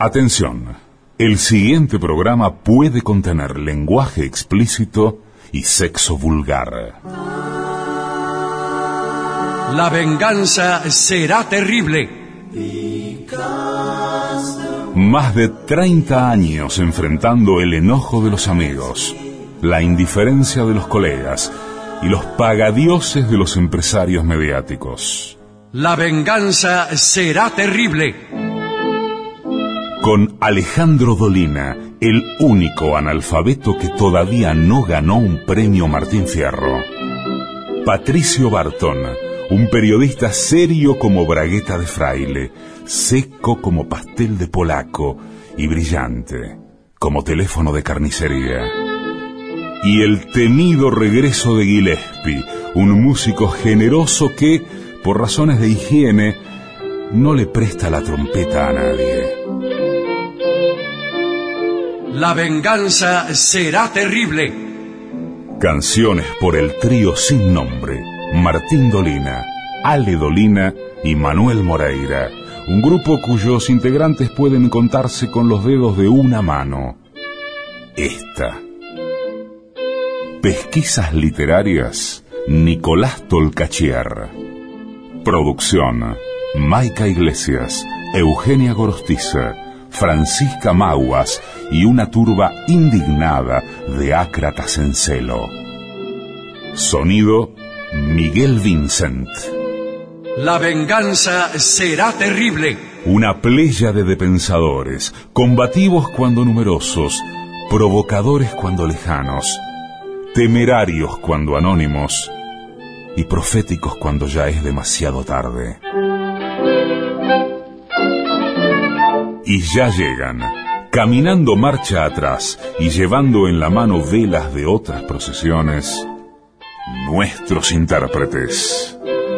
Atención, el siguiente programa puede contener lenguaje explícito y sexo vulgar. La venganza será terrible. Más de 30 años enfrentando el enojo de los amigos, la indiferencia de los colegas y los pagadioses de los empresarios mediáticos. La venganza será terrible. Con Alejandro Dolina, el único analfabeto que todavía no ganó un premio Martín Fierro. Patricio Barton, un periodista serio como bragueta de fraile, seco como pastel de polaco y brillante como teléfono de carnicería. Y el temido regreso de Gillespie, un músico generoso que, por razones de higiene, no le presta la trompeta a nadie. La venganza será terrible. Canciones por el trío sin nombre, Martín Dolina, Ale Dolina y Manuel Moreira, un grupo cuyos integrantes pueden contarse con los dedos de una mano. Esta. Pesquisas literarias, Nicolás Tolcachier. Producción, Maica Iglesias, Eugenia Gorostiza, Francisca Maguas y una turba indignada de ácratas en celo. Sonido, Miguel Vincent. La venganza será terrible. Una pléyade de pensadores, combativos cuando numerosos, provocadores cuando lejanos, temerarios cuando anónimos y proféticos cuando ya es demasiado tarde. Y ya llegan, caminando marcha atrás y llevando en la mano velas de otras procesiones, nuestros intérpretes.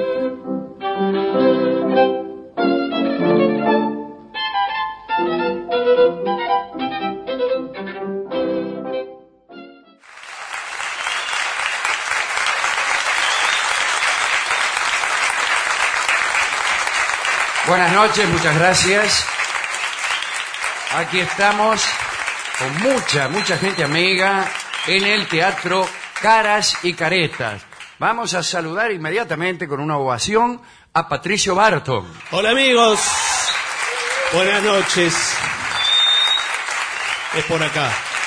Buenas noches, muchas gracias. Aquí estamos con mucha gente amiga en el Teatro Caras y Caretas. Vamos a saludar inmediatamente con una ovación a Patricio Barton. Hola amigos, buenas noches. Es por acá.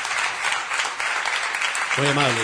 Muy amable.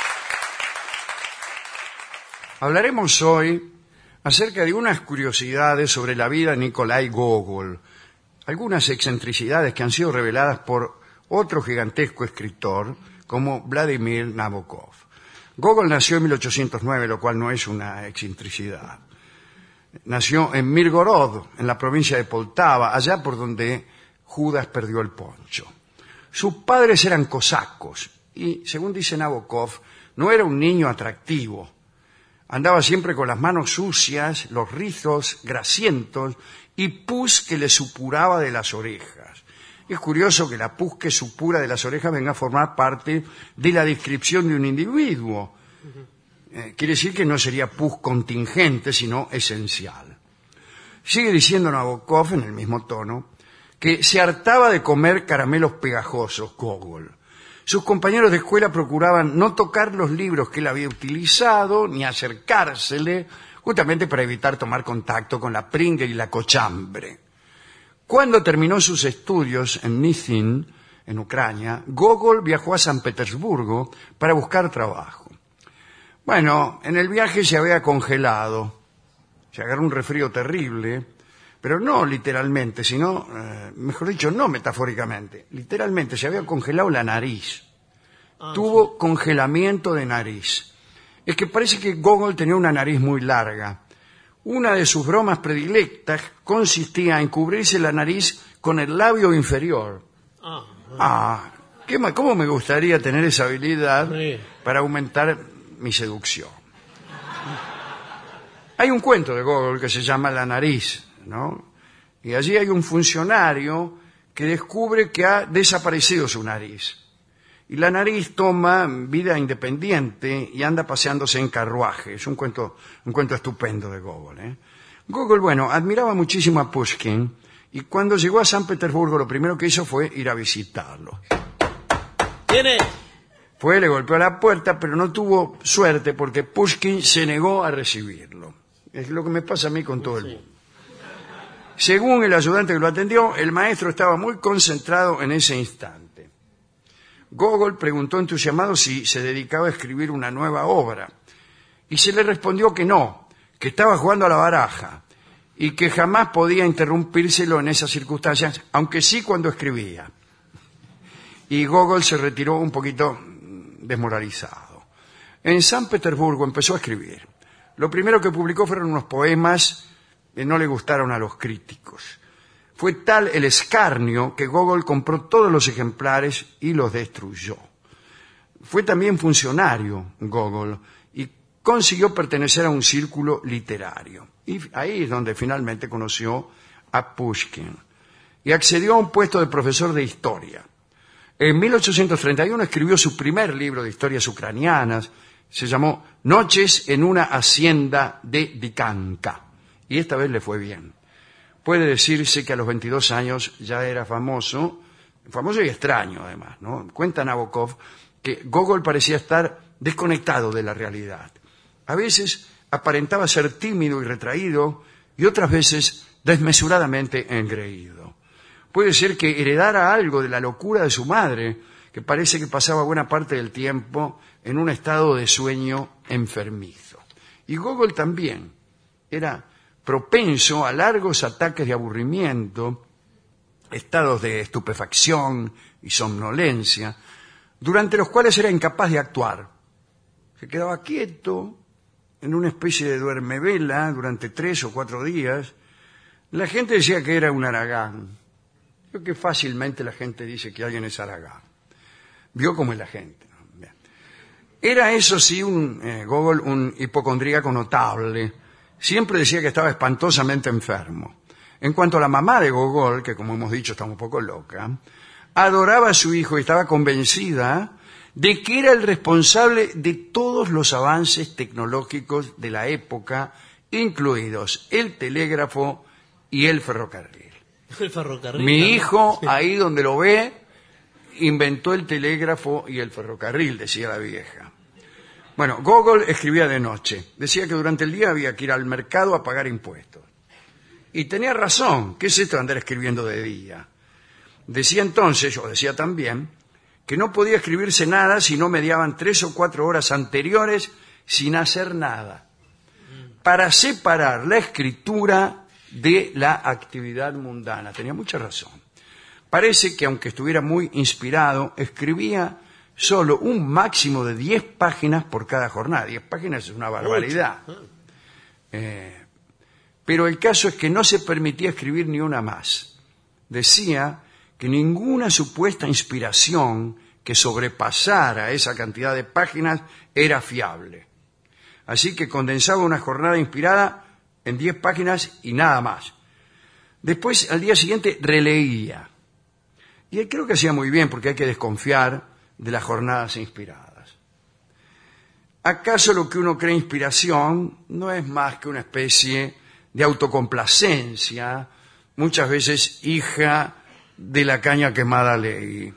Hablaremos hoy acerca de unas curiosidades sobre la vida de Nikolai Gogol, algunas excentricidades que han sido reveladas por otro gigantesco escritor como Vladimir Nabokov. Gogol nació en 1809, lo cual no es una excentricidad. Nació en Mirgorod, en la provincia de Poltava, allá por donde Judas perdió el poncho. Sus padres eran cosacos y, según dice Nabokov, no era un niño atractivo. Andaba siempre con las manos sucias, los rizos grasientos y pus que le supuraba de las orejas. Es curioso que la pus que supura de las orejas venga a formar parte de la descripción de un individuo. Quiere decir que no sería pus contingente, sino esencial. Sigue diciendo Nabokov, en el mismo tono, que se hartaba de comer caramelos pegajosos, Gogol. Sus compañeros de escuela procuraban no tocar los libros que él había utilizado, ni acercársele, justamente para evitar tomar contacto con la pringue y la cochambre. Cuando terminó sus estudios en Nizhyn, en Ucrania, Gogol viajó a San Petersburgo para buscar trabajo. Bueno, en el viaje se había congelado, se agarró un resfrío terrible, pero no literalmente, sino, mejor dicho, no metafóricamente, literalmente se había congelado la nariz. Tuvo congelamiento de nariz. Es que parece que Gogol tenía una nariz muy larga. Una de sus bromas predilectas consistía en cubrirse la nariz con el labio inferior. ¿Cómo me gustaría tener esa habilidad para aumentar mi seducción? Hay un cuento de Gogol que se llama La nariz, ¿no? Y allí hay un funcionario que descubre que ha desaparecido su nariz. Y la nariz toma vida independiente y anda paseándose en carruaje. Es un cuento estupendo de Gogol, ¿eh? Gogol, bueno, admiraba muchísimo a Pushkin Y cuando llegó a San Petersburgo, lo primero que hizo fue ir a visitarlo. ¿Quién es? Fue, le golpeó a la puerta, pero no tuvo suerte porque Pushkin se negó a recibirlo. Es lo que me pasa a mí con todo el mundo. Según el ayudante que lo atendió, el maestro estaba muy concentrado en ese instante. Gogol preguntó entusiasmado si se dedicaba a escribir una nueva obra. Y se le respondió que no, que estaba jugando a la baraja y que jamás podía interrumpírselo en esas circunstancias, aunque sí cuando escribía. Y Gogol se retiró un poquito desmoralizado. En San Petersburgo empezó a escribir. Lo primero que publicó fueron unos poemas que no le gustaron a los críticos. Fue tal el escarnio que Gogol compró todos los ejemplares y los destruyó. Fue también funcionario Gogol y consiguió pertenecer a un círculo literario. Y ahí es donde finalmente conoció a Pushkin y accedió a un puesto de profesor de historia. En 1831 escribió su primer libro de historias ucranianas. Se llamó Noches en una hacienda de Dikanka. Y esta vez le fue bien. Puede decirse que a los 22 años ya era famoso y extraño además, ¿no? Cuenta Nabokov que Gogol parecía estar desconectado de la realidad. A veces aparentaba ser tímido y retraído y otras veces desmesuradamente engreído. Puede ser que heredara algo de la locura de su madre, que parece que pasaba buena parte del tiempo en un estado de sueño enfermizo. Y Gogol también era propenso a largos ataques de aburrimiento, estados de estupefacción y somnolencia, durante los cuales era incapaz de actuar. Se quedaba quieto en una especie de duermevela durante 3 o 4 días. La gente decía que era un haragán. Creo que fácilmente la gente dice que alguien es haragán. Vio cómo es la gente, ¿no? Bien. Era eso sí Gogol un hipocondríaco notable. Siempre decía que estaba espantosamente enfermo. En cuanto a la mamá de Gogol, que como hemos dicho está un poco loca, adoraba a su hijo y estaba convencida de que era el responsable de todos los avances tecnológicos de la época, incluidos el telégrafo y el ferrocarril. El ferrocarril. Mi hijo, ahí donde lo ve, inventó el telégrafo y el ferrocarril, decía la vieja. Bueno, Gogol escribía de noche. Decía que durante el día había que ir al mercado a pagar impuestos. Y tenía razón. ¿Qué es esto de andar escribiendo de día? Decía entonces, o decía también, que no podía escribirse nada si no mediaban 3 o 4 horas anteriores sin hacer nada, para separar la escritura de la actividad mundana. Tenía mucha razón. Parece que aunque estuviera muy inspirado, escribía solo un máximo de 10 páginas por cada jornada. 10 páginas es una barbaridad. Pero el caso es que no se permitía escribir ni una más. Decía que ninguna supuesta inspiración que sobrepasara esa cantidad de páginas era fiable. Así que condensaba una jornada inspirada en 10 páginas y nada más. Después, al día siguiente, releía. Y creo que hacía muy bien, porque hay que desconfiar de las jornadas inspiradas. ¿Acaso lo que uno cree inspiración no es más que una especie de autocomplacencia, muchas veces hija de la caña quemada ley?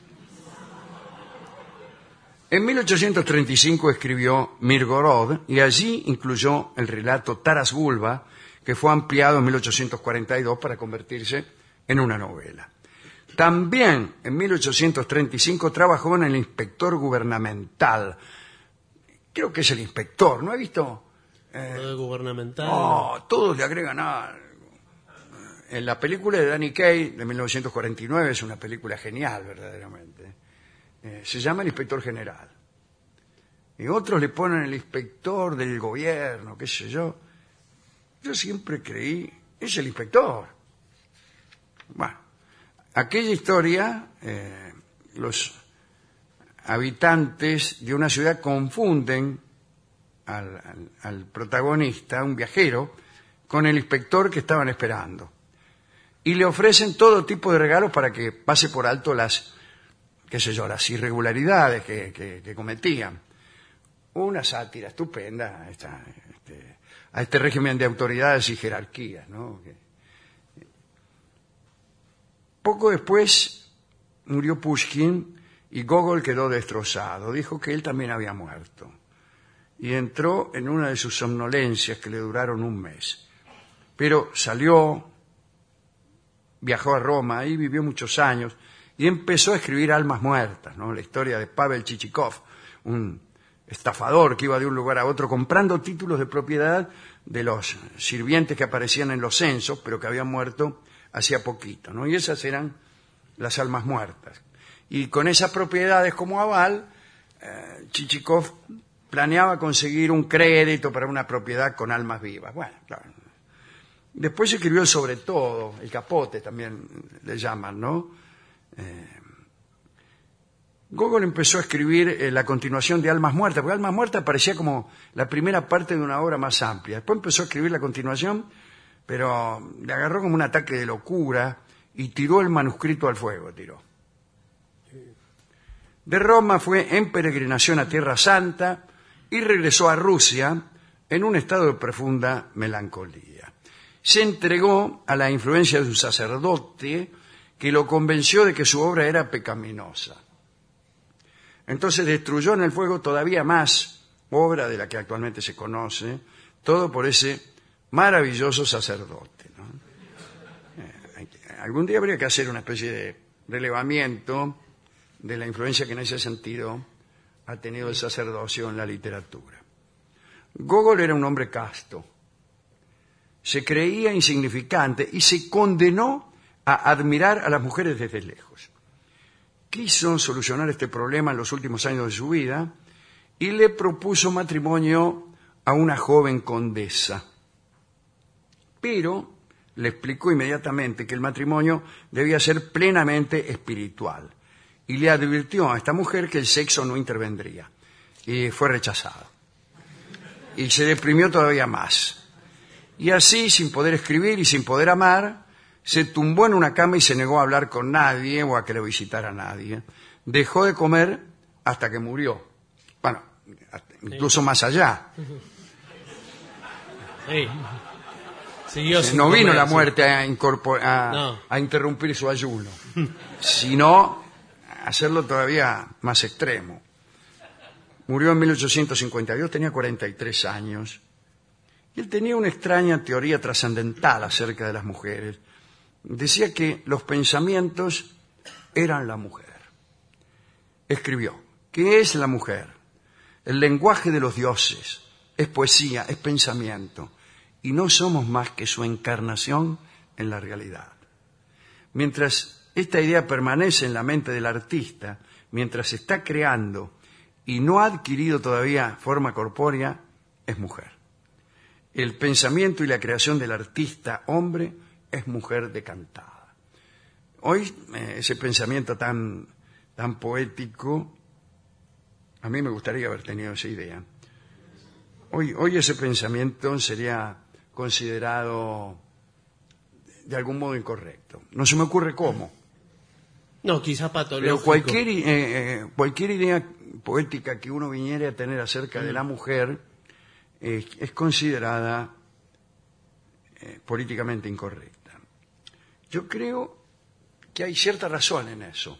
En 1835 escribió Mirgorod y allí incluyó el relato Taras Bulba, que fue ampliado en 1842 para convertirse en una novela. También en 1835 trabajó en El inspector gubernamental. Creo que es el inspector, ¿no he visto? Gubernamental. Todos le agregan algo. En la película de Danny Kaye, de 1949, es una película genial, verdaderamente. Se llama El inspector general. Y otros le ponen el inspector del gobierno, qué sé yo. Yo siempre creí, es el inspector. Bueno, aquella historia, los habitantes de una ciudad confunden al protagonista, un viajero, con el inspector que estaban esperando. Y le ofrecen todo tipo de regalos para que pase por alto las irregularidades que cometían. Una sátira estupenda a este régimen de autoridades y jerarquías, ¿no? Poco después murió Pushkin y Gogol quedó destrozado. Dijo que él también había muerto. Y entró en una de sus somnolencias que le duraron un mes. Pero salió, viajó a Roma, ahí vivió muchos años y empezó a escribir Almas Muertas, ¿no? La historia de Pavel Chichikov, un estafador que iba de un lugar a otro comprando títulos de propiedad de los sirvientes que aparecían en los censos, pero que habían muerto hacía poquito, ¿no? Y esas eran las almas muertas. Y con esas propiedades como aval, Chichikov planeaba conseguir un crédito para una propiedad con almas vivas. Bueno, claro. Después escribió el Sobre Todo, el Capote también le llaman, ¿no? Gogol empezó a escribir la continuación de Almas Muertas, porque Almas Muertas parecía como la primera parte de una obra más amplia. Después empezó a escribir la continuación, pero le agarró como un ataque de locura y tiró el manuscrito al fuego, De Roma fue en peregrinación a Tierra Santa y regresó a Rusia en un estado de profunda melancolía. Se entregó a la influencia de un sacerdote que lo convenció de que su obra era pecaminosa. Entonces destruyó en el fuego todavía más obra de la que actualmente se conoce, todo por ese maravilloso sacerdote, ¿no? Algún día habría que hacer una especie de relevamiento de la influencia que en ese sentido ha tenido el sacerdocio en la literatura. Gogol era un hombre casto, se creía insignificante y se condenó a admirar a las mujeres desde lejos. Quiso solucionar este problema en los últimos años de su vida y le propuso matrimonio a una joven condesa. Pero le explicó inmediatamente que el matrimonio debía ser plenamente espiritual y le advirtió a esta mujer que el sexo no intervendría. Y fue rechazado. Y se deprimió todavía más. Y así, sin poder escribir y sin poder amar, se tumbó en una cama y se negó a hablar con nadie o a que lo visitara nadie. Dejó de comer hasta que murió. Bueno, incluso más allá. Sí. Siguió No vino comer, la sí. muerte a interrumpir su ayuno, sino a hacerlo todavía más extremo. Murió en 1852, tenía 43 años. Y él tenía una extraña teoría trascendental acerca de las mujeres. Decía que los pensamientos eran la mujer. Escribió: ¿qué es la mujer? El lenguaje de los dioses, es poesía, es pensamiento, y no somos más que su encarnación en la realidad. Mientras esta idea permanece en la mente del artista, mientras está creando y no ha adquirido todavía forma corpórea, es mujer. El pensamiento y la creación del artista hombre es mujer decantada. Hoy ese pensamiento tan poético, a mí me gustaría haber tenido esa idea. Hoy ese pensamiento sería considerado de algún modo incorrecto. No se me ocurre cómo. No, quizá Pero patológico. cualquier idea poética que uno viniera a tener acerca de la mujer es considerada políticamente incorrecta. Yo creo que hay cierta razón en eso.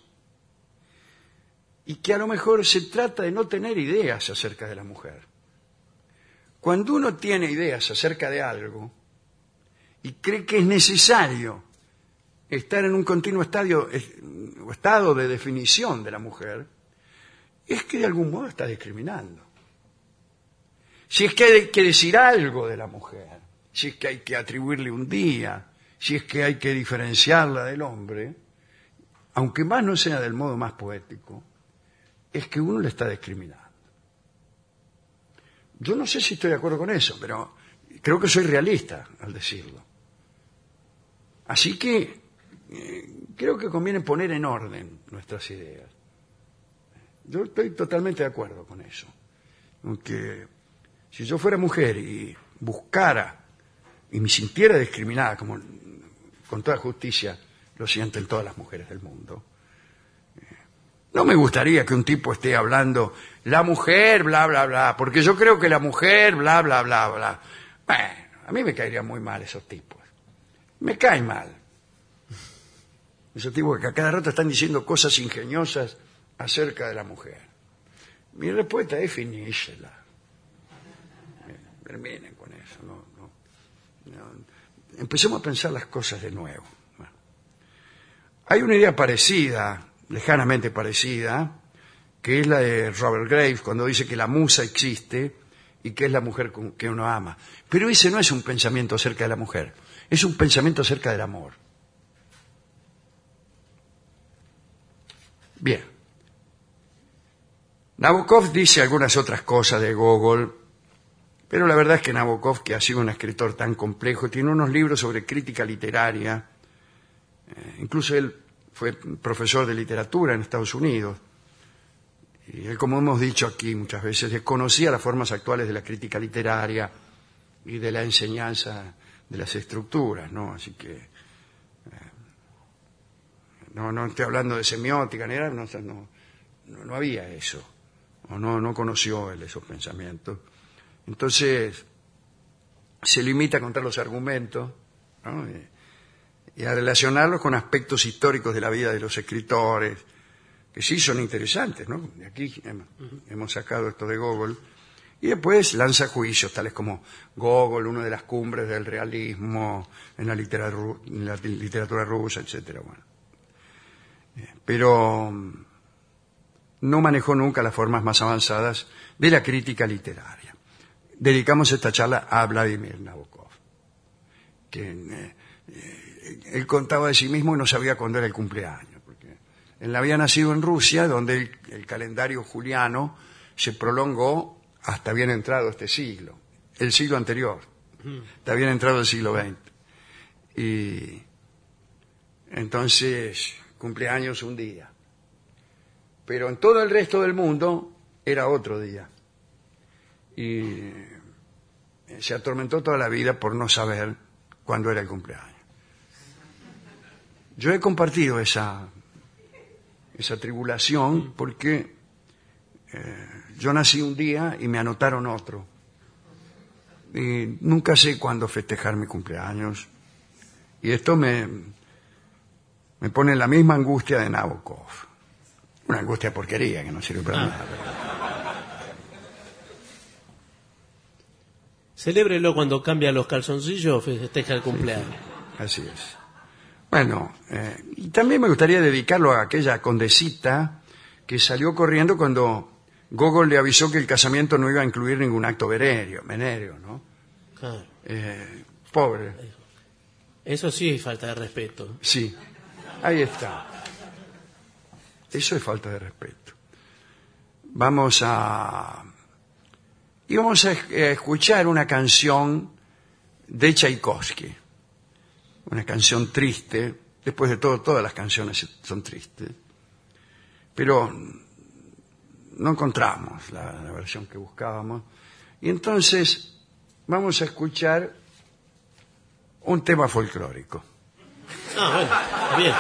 Y que a lo mejor se trata de no tener ideas acerca de la mujer. Cuando uno tiene ideas acerca de algo y cree que es necesario estar en un continuo estado de definición de la mujer, es que de algún modo está discriminando. Si es que hay que decir algo de la mujer, si es que hay que atribuirle un día, si es que hay que diferenciarla del hombre, aunque más no sea del modo más poético, es que uno le está discriminando. Yo no sé si estoy de acuerdo con eso, pero creo que soy realista al decirlo. Así que creo que conviene poner en orden nuestras ideas. Yo estoy totalmente de acuerdo con eso. Aunque si yo fuera mujer y buscara y me sintiera discriminada, como con toda justicia lo sienten todas las mujeres del mundo, no me gustaría que un tipo esté hablando la mujer, bla, bla, bla, porque yo creo que la mujer, bla, bla, bla, bla. Bueno, a mí me caerían muy mal esos tipos. Me caen mal. Esos tipos que a cada rato están diciendo cosas ingeniosas acerca de la mujer. Mi respuesta es finísela. Terminen con eso. No. Empecemos a pensar las cosas de nuevo. Bueno. Hay una idea parecida, lejanamente parecida, que es la de Robert Graves, cuando dice que la musa existe y que es la mujer que uno ama. Pero ese no es un pensamiento acerca de la mujer, es un pensamiento acerca del amor. Bien. Nabokov dice algunas otras cosas de Gogol, pero la verdad es que Nabokov, que ha sido un escritor tan complejo, tiene unos libros sobre crítica literaria, incluso él fue profesor de literatura en Estados Unidos, y él, como hemos dicho aquí muchas veces, desconocía las formas actuales de la crítica literaria y de la enseñanza de las estructuras, ¿no? Así que no estoy hablando de semiótica, ni nada, no había eso, o no conoció él esos pensamientos. Entonces se limita a contar los argumentos, ¿no? Y a relacionarlos con aspectos históricos de la vida de los escritores, que sí son interesantes, ¿no? De aquí hemos sacado esto de Gogol, y después lanza juicios tales como Gogol, una de las cumbres del realismo en la literatura rusa, etcétera. Bueno. Pero no manejó nunca las formas más avanzadas de la crítica literaria. Dedicamos esta charla a Vladimir Nabokov, que él contaba de sí mismo y no sabía cuándo era el cumpleaños. Él había nacido en Rusia, donde el calendario juliano se prolongó hasta bien entrado este siglo, el siglo anterior, hasta bien entrado el siglo XX. Y entonces, cumpleaños un día. Pero en todo el resto del mundo era otro día. Y se atormentó toda la vida por no saber cuándo era el cumpleaños. Yo he compartido esa tribulación porque yo nací un día y me anotaron otro. Y nunca sé cuándo festejar mi cumpleaños. Y esto me pone en la misma angustia de Nabokov. Una angustia de porquería que no sirve para nada. Celébrelo cuando cambia los calzoncillos, festeja el cumpleaños. Así es. Bueno, y también me gustaría dedicarlo a aquella condesita que salió corriendo cuando Gogol le avisó que el casamiento no iba a incluir ningún acto venéreo, ¿no? Claro. Pobre. Eso sí es falta de respeto. Sí, ahí está. Eso es falta de respeto. Vamos a escuchar una canción de Tchaikovsky. Una canción triste. Después de todo, todas las canciones son tristes. Pero no encontramos la versión que buscábamos. Y entonces vamos a escuchar un tema folclórico. Ah, bueno, está bien.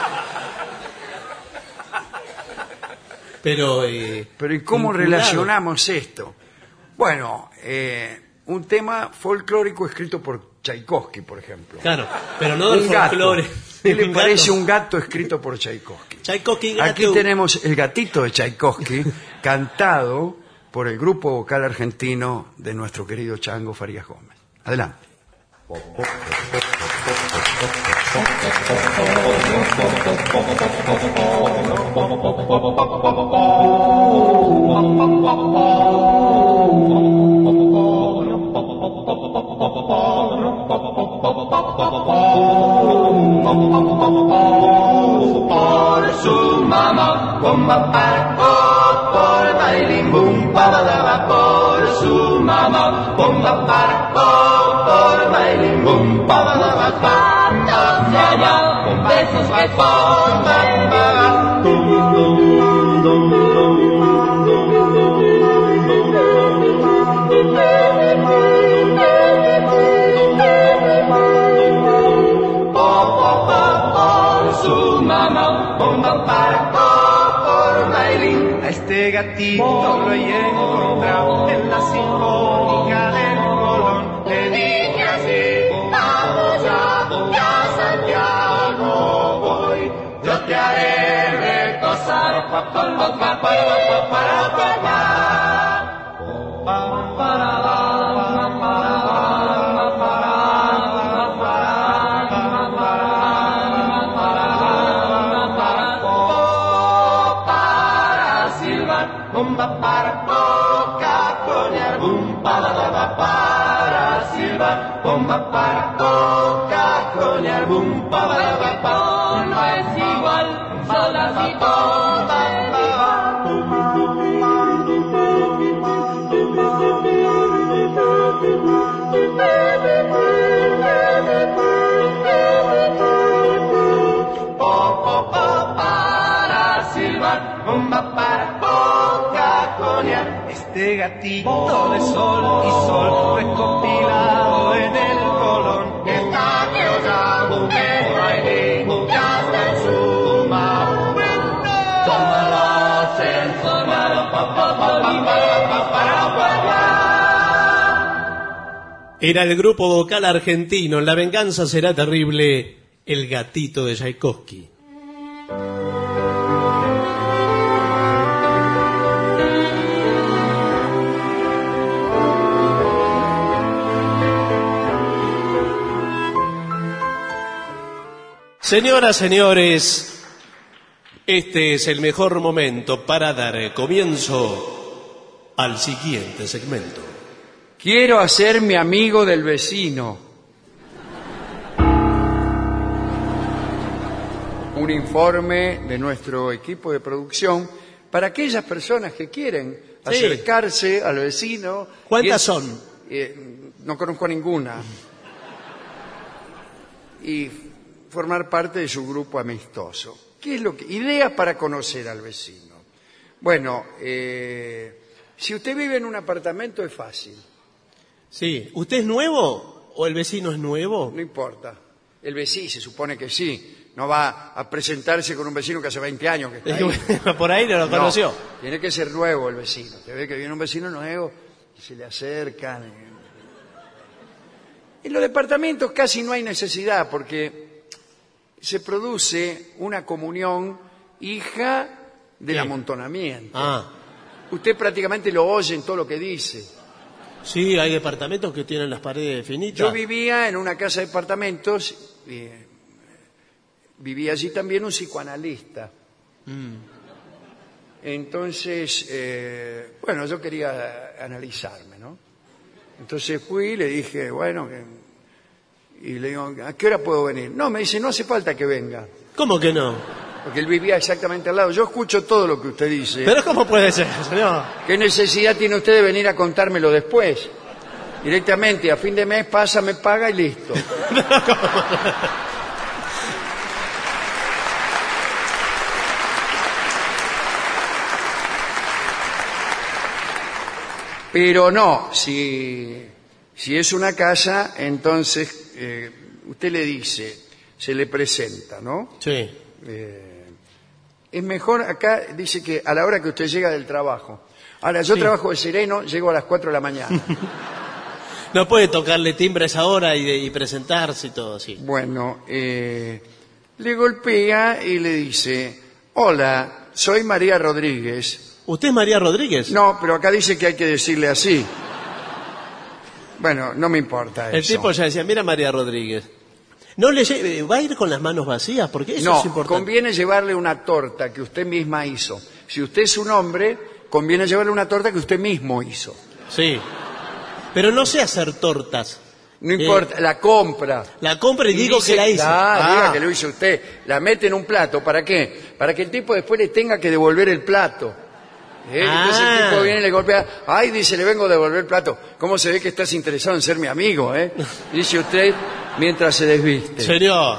Pero ¿y cómo relacionamos esto? Bueno, un tema folclórico escrito por Tchaikovsky, por ejemplo. Claro, pero no del folclore. ¿Qué le parece un gato escrito por Tchaikovsky? Tchaikovsky, gato. Aquí tenemos el gatito de Tchaikovsky cantado por el grupo vocal argentino de nuestro querido Chango Farías Gómez. Adelante. Por su mamá, bomba para por bailín, bum, babadaba, por su mamá, bomba para por bailín, bum, babadaba, patos de allá, con besos que pongan, a este gatito lo he encontrado en la sinfónica del Colón. Le dije así, vamos ya, a Santiago voy. Yo te Bomba para coca-cola, boom, para silbar. Bomba para coca-cola, boom, para no es igual, solas y todas para silbar. Bomba para coca-cola. Este gatito de sol y sol recopilado en el Colón está quebrado por ahí, ya está en suma. Tómalas en zona, Era el grupo vocal argentino, La venganza será terrible, El gatito de Tchaikovsky. Señoras, señores, este es el mejor momento para dar comienzo al siguiente segmento. Quiero hacerme amigo del vecino. Un informe de nuestro equipo de producción para aquellas personas que quieren acercarse al vecino. ¿Cuántas son? No conozco a ninguna. Y formar parte de su grupo amistoso. ¿Qué es lo que? Ideas para conocer al vecino. Bueno, si usted vive en un apartamento es fácil. Sí. ¿Usted es nuevo o el vecino es nuevo? No importa. El vecino se supone que sí. No va a presentarse con un vecino que hace 20 años que está ahí. Por ahí no lo conoció. No, tiene que ser nuevo el vecino. Te ve que viene un vecino nuevo y se le acercan. En los departamentos casi no hay necesidad porque se produce una comunión hija del amontonamiento. Ah. Usted prácticamente lo oye en todo lo que dice. Sí, hay departamentos que tienen las paredes finitas. Yo vivía en una casa de departamentos, vivía allí también un psicoanalista. Entonces, bueno, yo quería analizarme, ¿no? Entonces fui y le dije, bueno, y le digo, ¿a qué hora puedo venir? No, me dice, no hace falta que venga. ¿Cómo que no? Porque él vivía exactamente al lado. Yo escucho todo lo que usted dice. ¿Pero cómo puede ser, señor? ¿Qué necesidad tiene usted de venir a contármelo después? Directamente, a fin de mes pasa, me paga y listo. Pero no, si es una casa, entonces usted le dice, se le presenta, ¿no? Sí. Es mejor, acá dice que a la hora que usted llega del trabajo. Ahora, yo trabajo de sereno, llego a las 4 de la mañana. No puede tocarle timbre a esa hora y presentarse y todo así. Bueno, le golpea y le dice, hola, soy María Rodríguez. ¿Usted es María Rodríguez? No, pero acá dice que hay que decirle así. Bueno, no me importa eso. El tipo ya decía, mira María Rodríguez. No le ¿va a ir con las manos vacías? Porque eso no, es importante. Conviene llevarle una torta que usted misma hizo. Si usted es un hombre, conviene llevarle una torta que usted mismo hizo. Sí. Pero no sé hacer tortas. No importa, la compra. La compra y digo dice, que la hice. Diga que lo hizo usted. La mete en un plato. ¿Para qué? Para que el tipo después le tenga que devolver el plato. Entonces el tipo viene y le golpea. Ay, dice, le vengo a devolver el plato. ¿Cómo se ve que estás interesado en ser mi amigo, Dice usted mientras se desviste. Señor.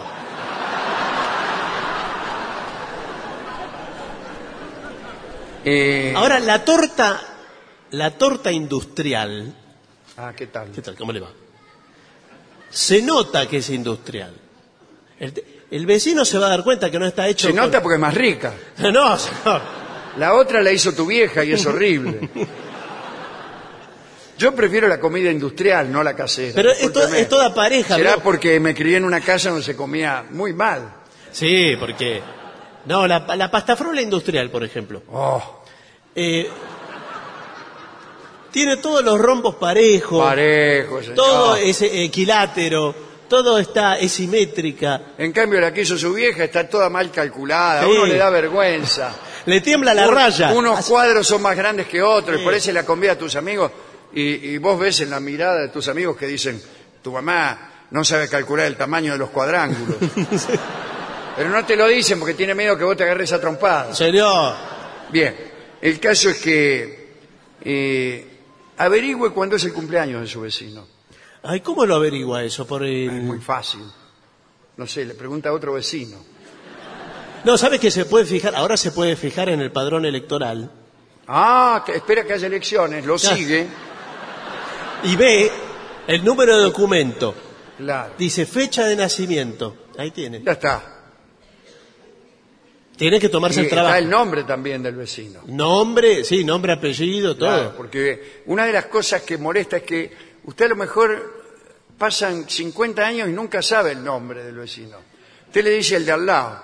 Ahora, la torta industrial. ¿Qué tal? ¿Qué tal? ¿Cómo le va? Se nota que es industrial. El vecino se va a dar cuenta que no está hecho... Se nota porque es más rica. No, señor. La otra la hizo tu vieja y es horrible. Yo prefiero la comida industrial, no la casera. Pero es toda pareja. Será ¿no? porque me crié en una casa donde se comía muy mal. Sí, porque No, la pastafrola industrial, por ejemplo. Oh, Tiene todos los rombos parejos. parejo, señor. Todo es equilátero. Todo es simétrica. En cambio, la que hizo su vieja está toda mal calculada. A Sí. uno le da vergüenza. Le tiembla la raya. Unos cuadros son más grandes que otros, Sí. y por eso la convida a tus amigos. Y vos ves en la mirada de tus amigos que dicen, tu mamá no sabe calcular el tamaño de los cuadrángulos. Pero no te lo dicen porque tiene miedo que vos te agarres a trompada. Señor. Bien, el caso es que averigüe cuándo es el cumpleaños de su vecino. Ay, ¿cómo lo averigua eso? Por Es el... muy fácil. No sé, le pregunta a otro vecino. No, ¿sabes que se puede fijar? Ahora se puede fijar en el padrón electoral. Espera que haya elecciones, lo Ya. sigue. Y ve el número de documento. Claro, Dice fecha de nacimiento. Ahí tiene. ya está. Tiene que tomarse Y el trabajo. está el nombre también del vecino. Nombre, sí, nombre, apellido, todo. Claro, porque una de las cosas que molesta es que usted a lo mejor pasan 50 años y nunca sabe el nombre del vecino. Usted le dice el de al lado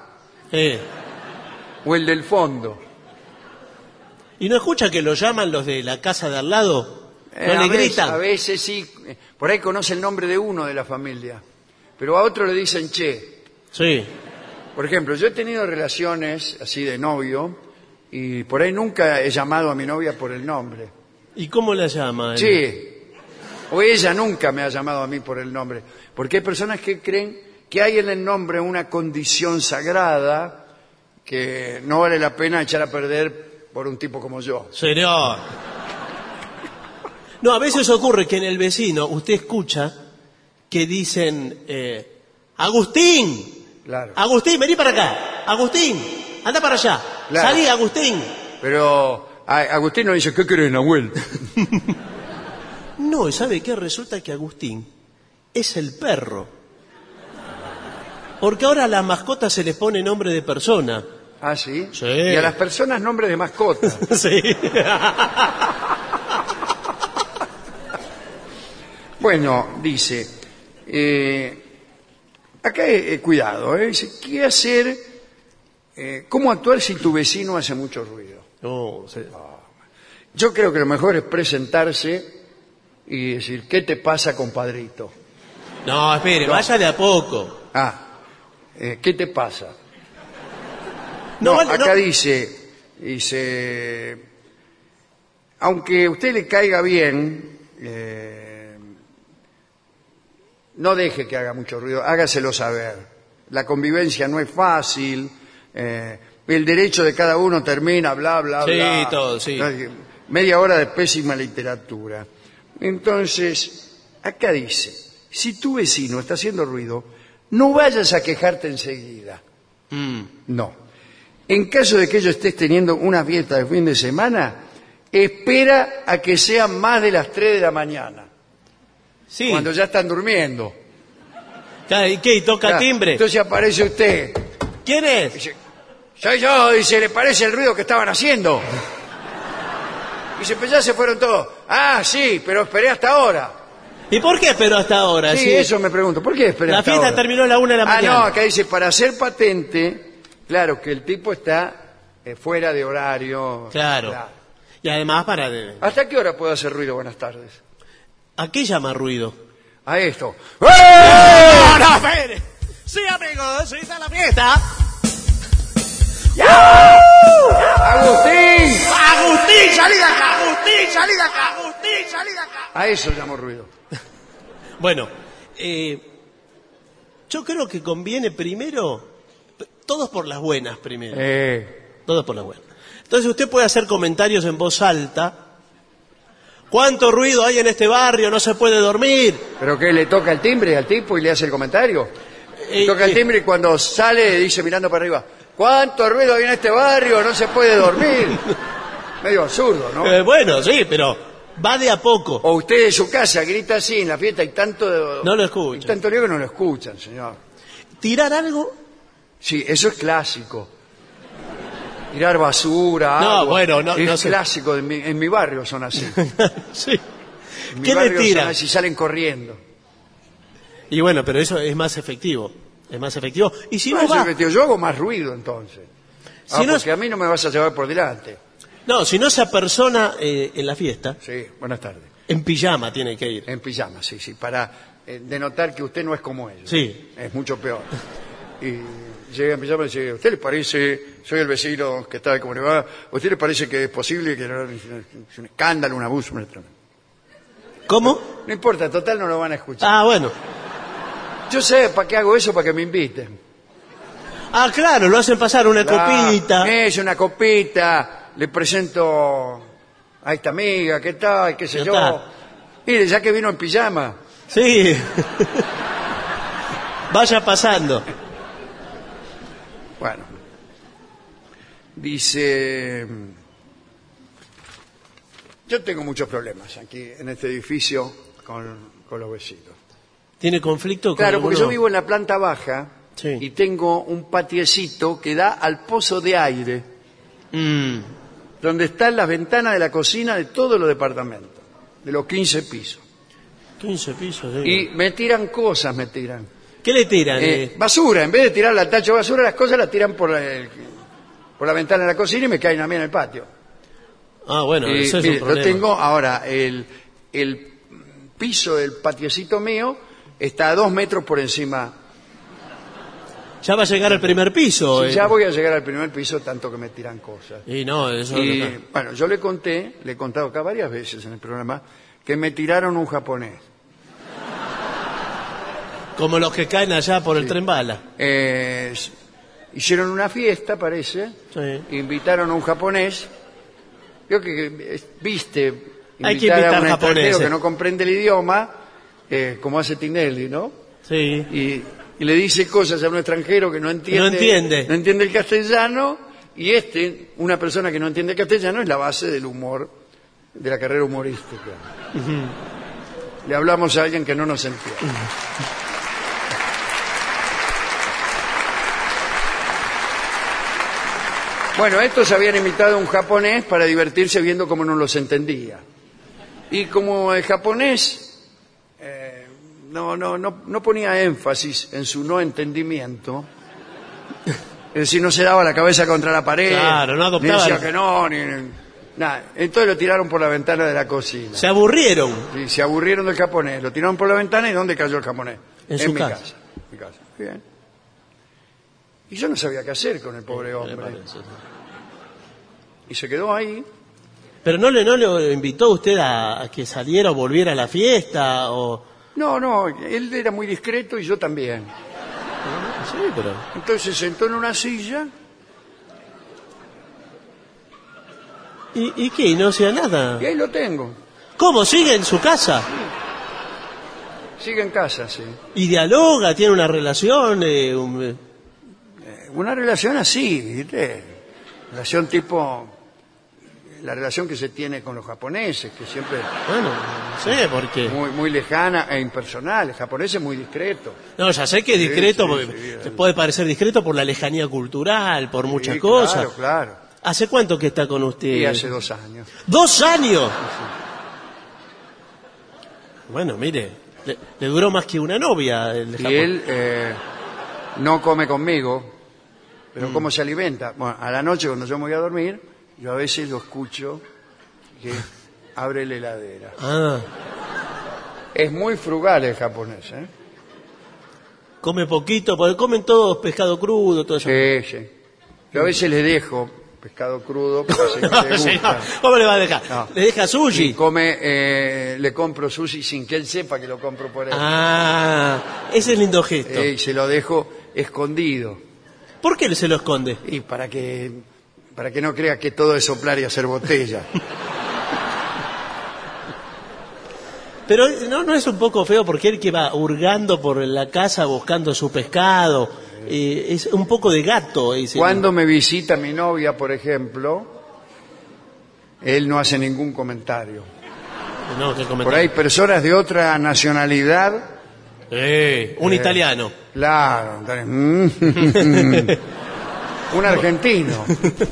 o el del fondo. ¿Y no escucha que lo llaman los de la casa de al lado? ¿No A le veces- gritan? A veces sí, por ahí conoce el nombre de uno de la familia, pero a otro le dicen che. Sí. Por ejemplo, yo he tenido relaciones así de novio y por ahí nunca he llamado a mi novia por el nombre. ¿Y cómo la llama? Sí, o ella nunca me ha llamado a mí por el nombre, porque hay personas que creen que hay en el nombre una condición sagrada que no vale la pena echar a perder por un tipo como yo. Señor. No, a veces ocurre que en el vecino usted escucha que dicen, Agustín, Claro. Agustín, vení para acá, Agustín, anda para allá, Claro. salí, Agustín. Pero Agustín nos dice, ¿qué querés, Nahuel? No, ¿y sabe qué? Resulta que Agustín es el perro. Porque ahora a las mascotas se les pone nombre de persona. ¿Ah, sí? Sí. Y a las personas nombre de mascota. Sí. Bueno, dice, acá cuidado, dice, ¿qué hacer? ¿Cómo actuar si tu vecino hace mucho ruido? No, Yo creo que lo mejor es presentarse y decir, ¿qué te pasa, compadrito? no, espere, No. vaya de a poco. ¿Qué te pasa? No, No, vale, acá no. dice, aunque a usted le caiga bien, no deje que haga mucho ruido, hágaselo saber. La convivencia no es fácil, el derecho de cada uno termina, bla, bla, Sí, bla. todo, sí. Media hora de pésima literatura. Entonces, acá dice, si tu vecino está haciendo ruido, no vayas a quejarte enseguida. No. En caso de que ellos estés teniendo una fiesta de fin de semana, espera a que sean más de las 3 de la mañana, Sí. cuando ya están durmiendo. ¿Y qué? ¿Y toca Ya, timbre? Entonces aparece usted. ¿Quién es? Dice, soy yo, dice, ¿le parece el ruido que estaban haciendo? Dice, pues ya se fueron todos. Ah, sí, pero esperé hasta ahora. ¿Y por qué esperó hasta ahora? Sí, Sí. eso me pregunto. ¿Por qué esperé La hasta fiesta ahora? terminó a la 1 de la mañana. No, acá dice, para hacer patente, claro, que el tipo está fuera de horario. Claro. Y además ¿Hasta qué hora puedo hacer ruido? Buenas tardes. ¿A qué llama ruido? A esto. ¡No, espere! Sí, amigos, ahí está la fiesta. ¡Agustín! ¡Agustín, salí de acá! ¡Agustín, salí de acá! ¡Agustín, salí de acá! A eso llamo ruido. Bueno, yo creo que conviene primero, todos por las buenas primero, todos por las buenas. Entonces usted puede hacer comentarios en voz alta. ¿Cuánto ruido hay en este barrio? No se puede dormir. ¿Pero qué? ¿Le toca el timbre al tipo y le hace el comentario? Le toca el timbre y cuando sale dice mirando para arriba, ¿cuánto ruido hay en este barrio? No se puede dormir. Medio absurdo, ¿no? Bueno, sí, pero va de a poco. O usted en su casa grita así en la fiesta y tanto... No lo escuchan. Y tanto lío que no lo escuchan, señor. ¿Tirar algo? Sí, eso es clásico. Tirar basura, No, agua. bueno, no es sé. clásico. En mi barrio son así. Sí. En mi ¿Qué le barrio son tira? así, salen corriendo. Y bueno, pero eso es más efectivo. Es más efectivo. Y si no Eso va... es que yo hago más ruido entonces. Si no, porque a mí no me vas a llevar por delante. no, si no se apersona en la fiesta, Sí, buenas tardes. en pijama tiene que ir. En pijama, sí, sí, para denotar que usted no es como ellos. Sí. Es mucho peor. Y llega en pijama y dice, ¿a usted le parece, soy el vecino que está de cómo le va, ¿a usted le parece que es posible que no, es un escándalo, un abuso? ¿Cómo? No importa, total no lo van a escuchar. Ah, bueno. Yo sé para qué hago eso, para que me inviten. Ah, claro, lo hacen pasar una copita. Es una copita, le presento a esta amiga, ¿qué tal? ¿Qué sé Ya yo? está. Mire, ya que vino en pijama. Sí. Vaya pasando. Bueno. Dice... Yo tengo muchos problemas aquí en este edificio con los vecinos. ¿Tiene conflicto con Claro, porque yo alguno? vivo en la planta baja Sí. y tengo un patiecito que da al pozo de aire, donde están las ventanas de la cocina de todos los departamentos, de los 15 pisos. 15 pisos, sí. Y me tiran cosas, me tiran. ¿Qué le tiran? Basura, en vez de tirar al tacho de basura, las cosas las tiran por la ventana de la cocina y me caen a mí en el patio. Ah, bueno, Y, eso es mire, un problema. lo tengo ahora, el piso del patiecito mío está a 2 metros por encima. Ya va a llegar al primer piso. Ya voy a llegar al primer piso, tanto que me tiran cosas. Y no, eso Y no. bueno, yo le he contado acá varias veces en el programa, que me tiraron un japonés. Como los que caen allá por el tren bala. Hicieron una fiesta, parece, Sí. invitaron a un japonés. Creo que viste Hay que invitar a invitar un extranjero japoneses. que no comprende el idioma, como hace Tinelli, ¿no? Sí. Y le dice cosas a un extranjero que no entiende el castellano, y una persona que no entiende el castellano, es la base del humor, de la carrera humorística. Le hablamos a alguien que no nos entiende. Bueno, estos habían invitado a un japonés para divertirse viendo cómo no los entendía. Y como el japonés no ponía énfasis en su no entendimiento, es decir, no se daba la cabeza contra la pared, Claro, no adoptaba ni decía el- que no, nada. Entonces lo tiraron por la ventana de la cocina. Se aburrieron. Y se aburrieron del japonés, lo tiraron por la ventana. ¿Y dónde cayó el japonés? En su mi casa. casa. Mi casa. Bien. Y yo no sabía qué hacer con el pobre Me hombre. parece. Y se quedó ahí. Pero no le invitó usted a que saliera o volviera a la fiesta o... No, él era muy discreto y yo también. Sí, pero... Entonces se sentó en una silla. ¿Y qué? ¿Y no hacía nada? Y ahí lo tengo. ¿Cómo? ¿Sigue en su casa? Sigue en casa, sí. ¿Y dialoga? ¿Tiene una relación? Una relación así, ¿viste? Relación tipo... La relación que se tiene con los japoneses, que siempre Bueno, no sé, porque... muy lejana e impersonal. El japonés es muy discreto. No, ya sé que es discreto, sí, porque sí. puede parecer discreto por la lejanía cultural, por muchas Sí, cosas. Claro. ¿Hace cuánto que está con usted? Y hace 2 años. ¿2 años? Bueno, mire, le duró más que una novia el Y Japón. él no come conmigo, pero ¿cómo se alimenta? Bueno, a la noche cuando yo me voy a dormir, yo a veces lo escucho que abre la heladera. Ah, Es muy frugal el japonés, ¿eh? come poquito, porque comen todos pescado crudo, todo eso. Sí. Yo a veces le dejo pescado crudo porque sé que No, le señor, gusta. ¿cómo le va a dejar? No. ¿Le deja Y sushi? come, le compro sushi sin que él sepa que lo compro por él. Ah, ese es lindo gesto. Y se lo dejo escondido. ¿Por qué se lo esconde? Y para que no crea que todo es soplar y hacer botella. Pero no es un poco feo porque él que va hurgando por la casa buscando su pescado, es un poco de gato. Ese. Cuando me visita mi novia, por ejemplo, él no hace ningún comentario. No, ¿qué Por comentario? ahí personas de otra nacionalidad. Un italiano. Claro. Un argentino.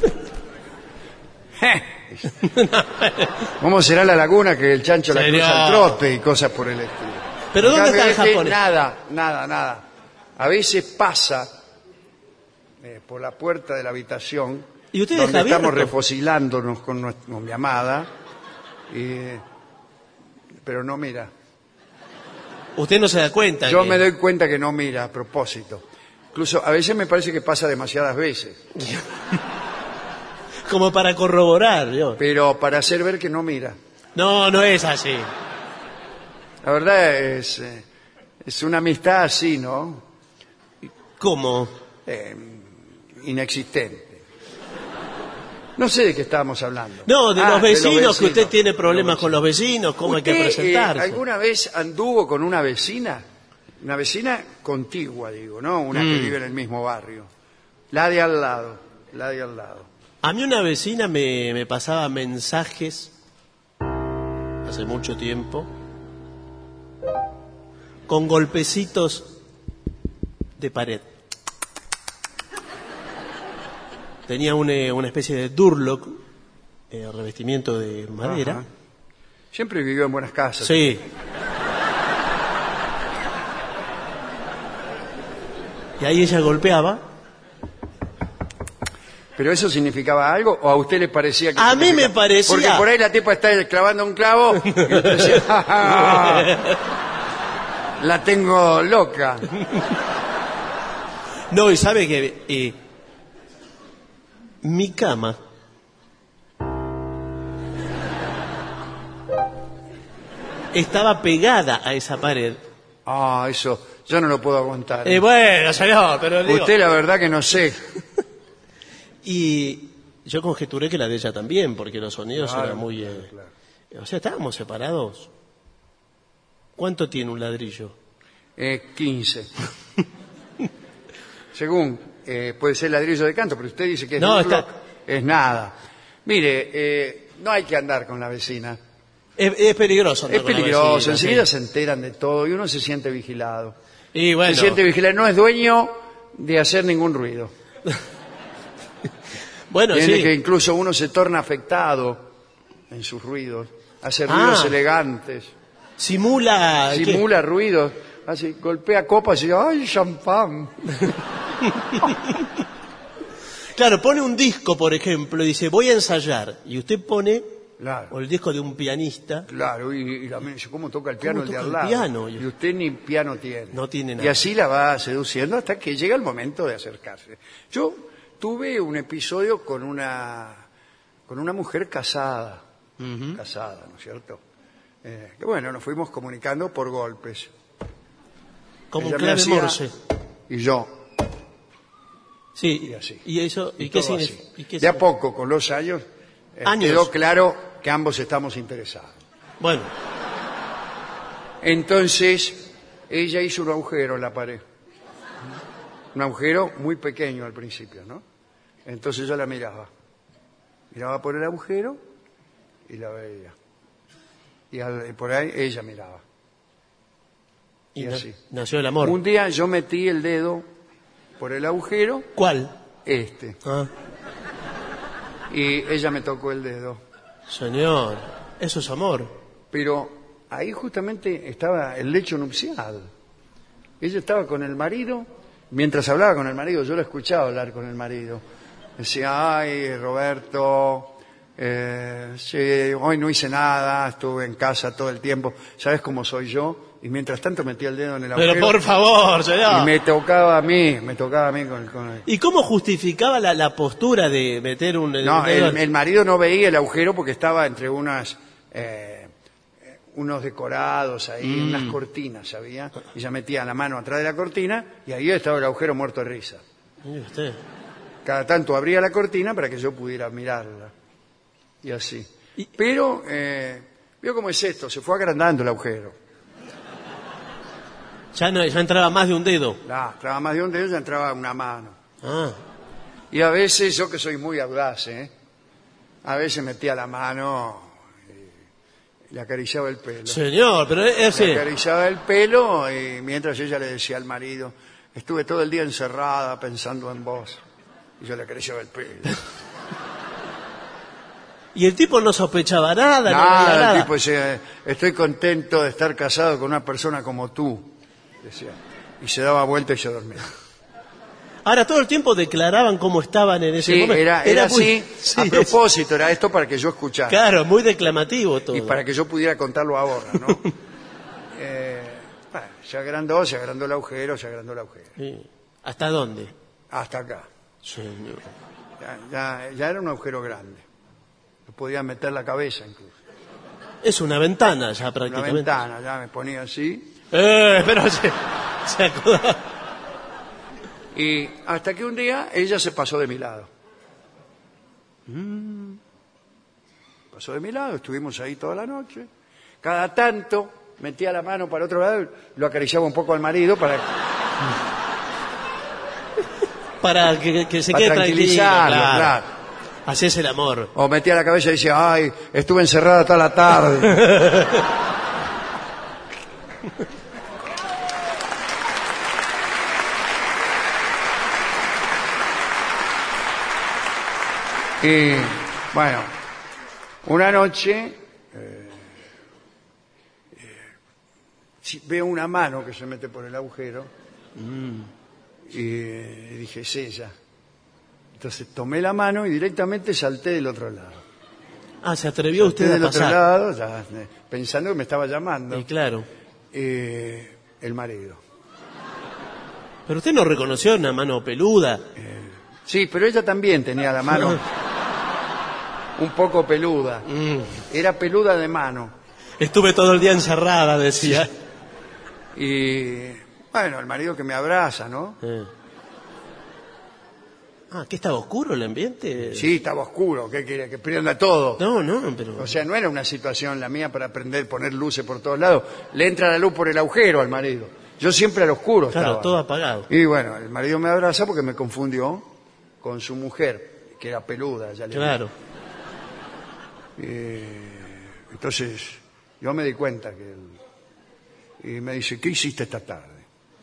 ¿Cómo será la laguna que el chancho la Señor. cruza al trote y cosas por el estilo? ¿Pero En dónde cambio, está el japonés? Nada. A veces pasa por la puerta de la habitación, ¿Y usted donde deja estamos abierto? refosilándonos con mi amada, pero no mira. Usted no se da cuenta. Yo que- me doy cuenta que no mira a propósito. Incluso a veces me parece que pasa demasiadas veces, Como para corroborar. ¿Yo? pero para hacer ver que no mira. No, no es así. La verdad es una amistad así, ¿no? ¿Cómo? Inexistente. No sé de qué estábamos hablando. No, de los vecinos, que usted tiene problemas Los con los vecinos, cómo hay que ¿Usted, presentarse. alguna vez anduvo con una vecina? Una vecina contigua, digo, ¿no? Una que vive en el mismo barrio. La de al lado, la de al lado. A mí una vecina me pasaba mensajes hace mucho tiempo con golpecitos de pared. Tenía una especie de durlock, revestimiento de madera. Ajá. Siempre vivió en buenas casas. Sí. Y ahí ella golpeaba. ¿Pero eso significaba algo o a usted le parecía que A mí me significaba? parecía- Porque por ahí la tipa está clavando un clavo y usted decía, "Ja, ja, la tengo loca". No, y sabe que mi cama estaba pegada a esa pared. Ah, eso yo no lo puedo aguantar. Bueno, señor, pero digo... Usted la verdad que no sé. Y yo conjeturé que la de ella también, porque los sonidos Claro, eran muy... claro. O sea, estábamos separados. ¿Cuánto tiene un ladrillo? 15. Según, puede ser ladrillo de canto, pero usted dice que es No, duro, está- es nada. Mire, no hay que andar con la vecina. Es peligroso. andar Es con la peligroso, vecina, enseguida sí. se enteran de todo y uno se siente vigilado. Y bueno, Se siente vigilado, no es dueño de hacer ningún ruido. bueno, Tiene sí. que incluso uno se torna afectado en sus ruidos, hace ruidos elegantes, Simula... ¿qué? simula ruidos, así, golpea copas y dice, ¡ay, champán! Claro, pone un disco, por ejemplo, y dice, voy a ensayar. Y usted pone Claro. o el disco de un pianista. Claro, y la dice, ¿cómo toca el piano ¿Cómo el de toca al el lado? piano? Y usted ni piano tiene. No tiene Y nada. así la va seduciendo hasta que llega el momento de acercarse. Yo tuve un episodio con una mujer casada, casada, ¿no es cierto? Que bueno, nos fuimos comunicando por golpes. Como un Ella me clave hacía- morse. Y yo, Sí, y así. ¿y eso? ¿Y todo qué así. significa? ¿Y qué De a significa? poco, con los años, Años. quedó claro que ambos estamos interesados. Bueno, Entonces, ella hizo un agujero en la pared. Un agujero muy pequeño al principio, ¿no? Entonces yo la miraba. Miraba por el agujero y la veía. Y por ahí ella miraba. y Y na- así. nació el amor. Un día yo metí el dedo por el agujero, ¿Cuál? Ah, y ella me tocó el dedo. Señor, eso es amor. Pero ahí justamente estaba el lecho nupcial. Ella estaba con el marido, mientras hablaba con el marido, yo la escuchaba hablar con el marido. Decía, ay, Roberto, sí, hoy no hice nada, estuve en casa todo el tiempo, ¿sabes cómo soy yo? Y mientras tanto metía el dedo en el agujero. Pero por favor, señor. Y me tocaba a mí con el... ¿Y cómo justificaba la postura de meter un No, dedo el marido no veía el agujero porque estaba entre unos decorados ahí, unas cortinas, ¿sabía? Y ella metía la mano atrás de la cortina y ahí estaba el agujero muerto de risa. Mire usted. Cada tanto abría la cortina para que yo pudiera mirarla. Y así. Pero, vio cómo es esto, se fue agrandando el agujero. Ya entraba más de un dedo. Entraba más de un dedo, ya entraba una mano. Ah, Y a veces, yo que soy muy audaz, a veces metía la mano y le acariciaba el pelo. señor, pero Le ese... acariciaba el pelo y mientras ella le decía al marido, estuve todo el día encerrada pensando en vos. Y yo le acariciaba el pelo. Y el tipo no sospechaba nada, no veía Nada, nada. el tipo decía, estoy contento de estar casado con una persona como tú. Decía. Y se daba vuelta y se dormía. Ahora, todo el tiempo declaraban cómo estaban en ese Sí, momento. era muy- así, sí, a propósito, era esto para que yo escuchara. Claro, muy declamativo todo. Y para que yo pudiera contarlo ahora, ¿no? Bueno, se agrandó el agujero, se agrandó el agujero. Sí. ¿Hasta dónde? Hasta acá. Señor. Ya era un agujero grande. Me podía meter la cabeza incluso. Es una ventana ya Una prácticamente. ventana, ya me ponía así. Pero se acordaba. Y hasta que un día ella se pasó de mi lado. Pasó de mi lado, estuvimos ahí toda la noche. Cada tanto metía la mano para otro lado, lo acariciaba un poco al marido para Que se para quede tranquilo. tranquilizarlo, claro. Así es el amor. O metía la cabeza y decía, ay, estuve encerrada toda la tarde. Y bueno, una noche veo una mano que se mete por el agujero y dije, es ella. Entonces tomé la mano y directamente salté del otro lado. Ah, se atrevió Salté usted a del otro pasar. lado, ya, pensando que me estaba llamando Y claro. el marido. Pero usted no reconoció una mano peluda. Sí, pero ella también tenía la mano un poco peluda. Era peluda de mano. Estuve todo el día encerrada, decía. Y bueno, el marido que me abraza, ¿no? Ah, ¿qué estaba oscuro el ambiente? Sí, estaba oscuro, ¿qué quiere? Que prenda todo. No, pero... O sea, no era una situación la mía para poner luces por todos lados. Le entra la luz por el agujero al marido. Yo siempre al oscuro Claro, estaba. todo apagado. Y bueno, el marido me abraza porque me confundió con su mujer, que era peluda. Ya le Claro. Entonces, yo me di cuenta que y me dice, ¿qué hiciste esta tarde?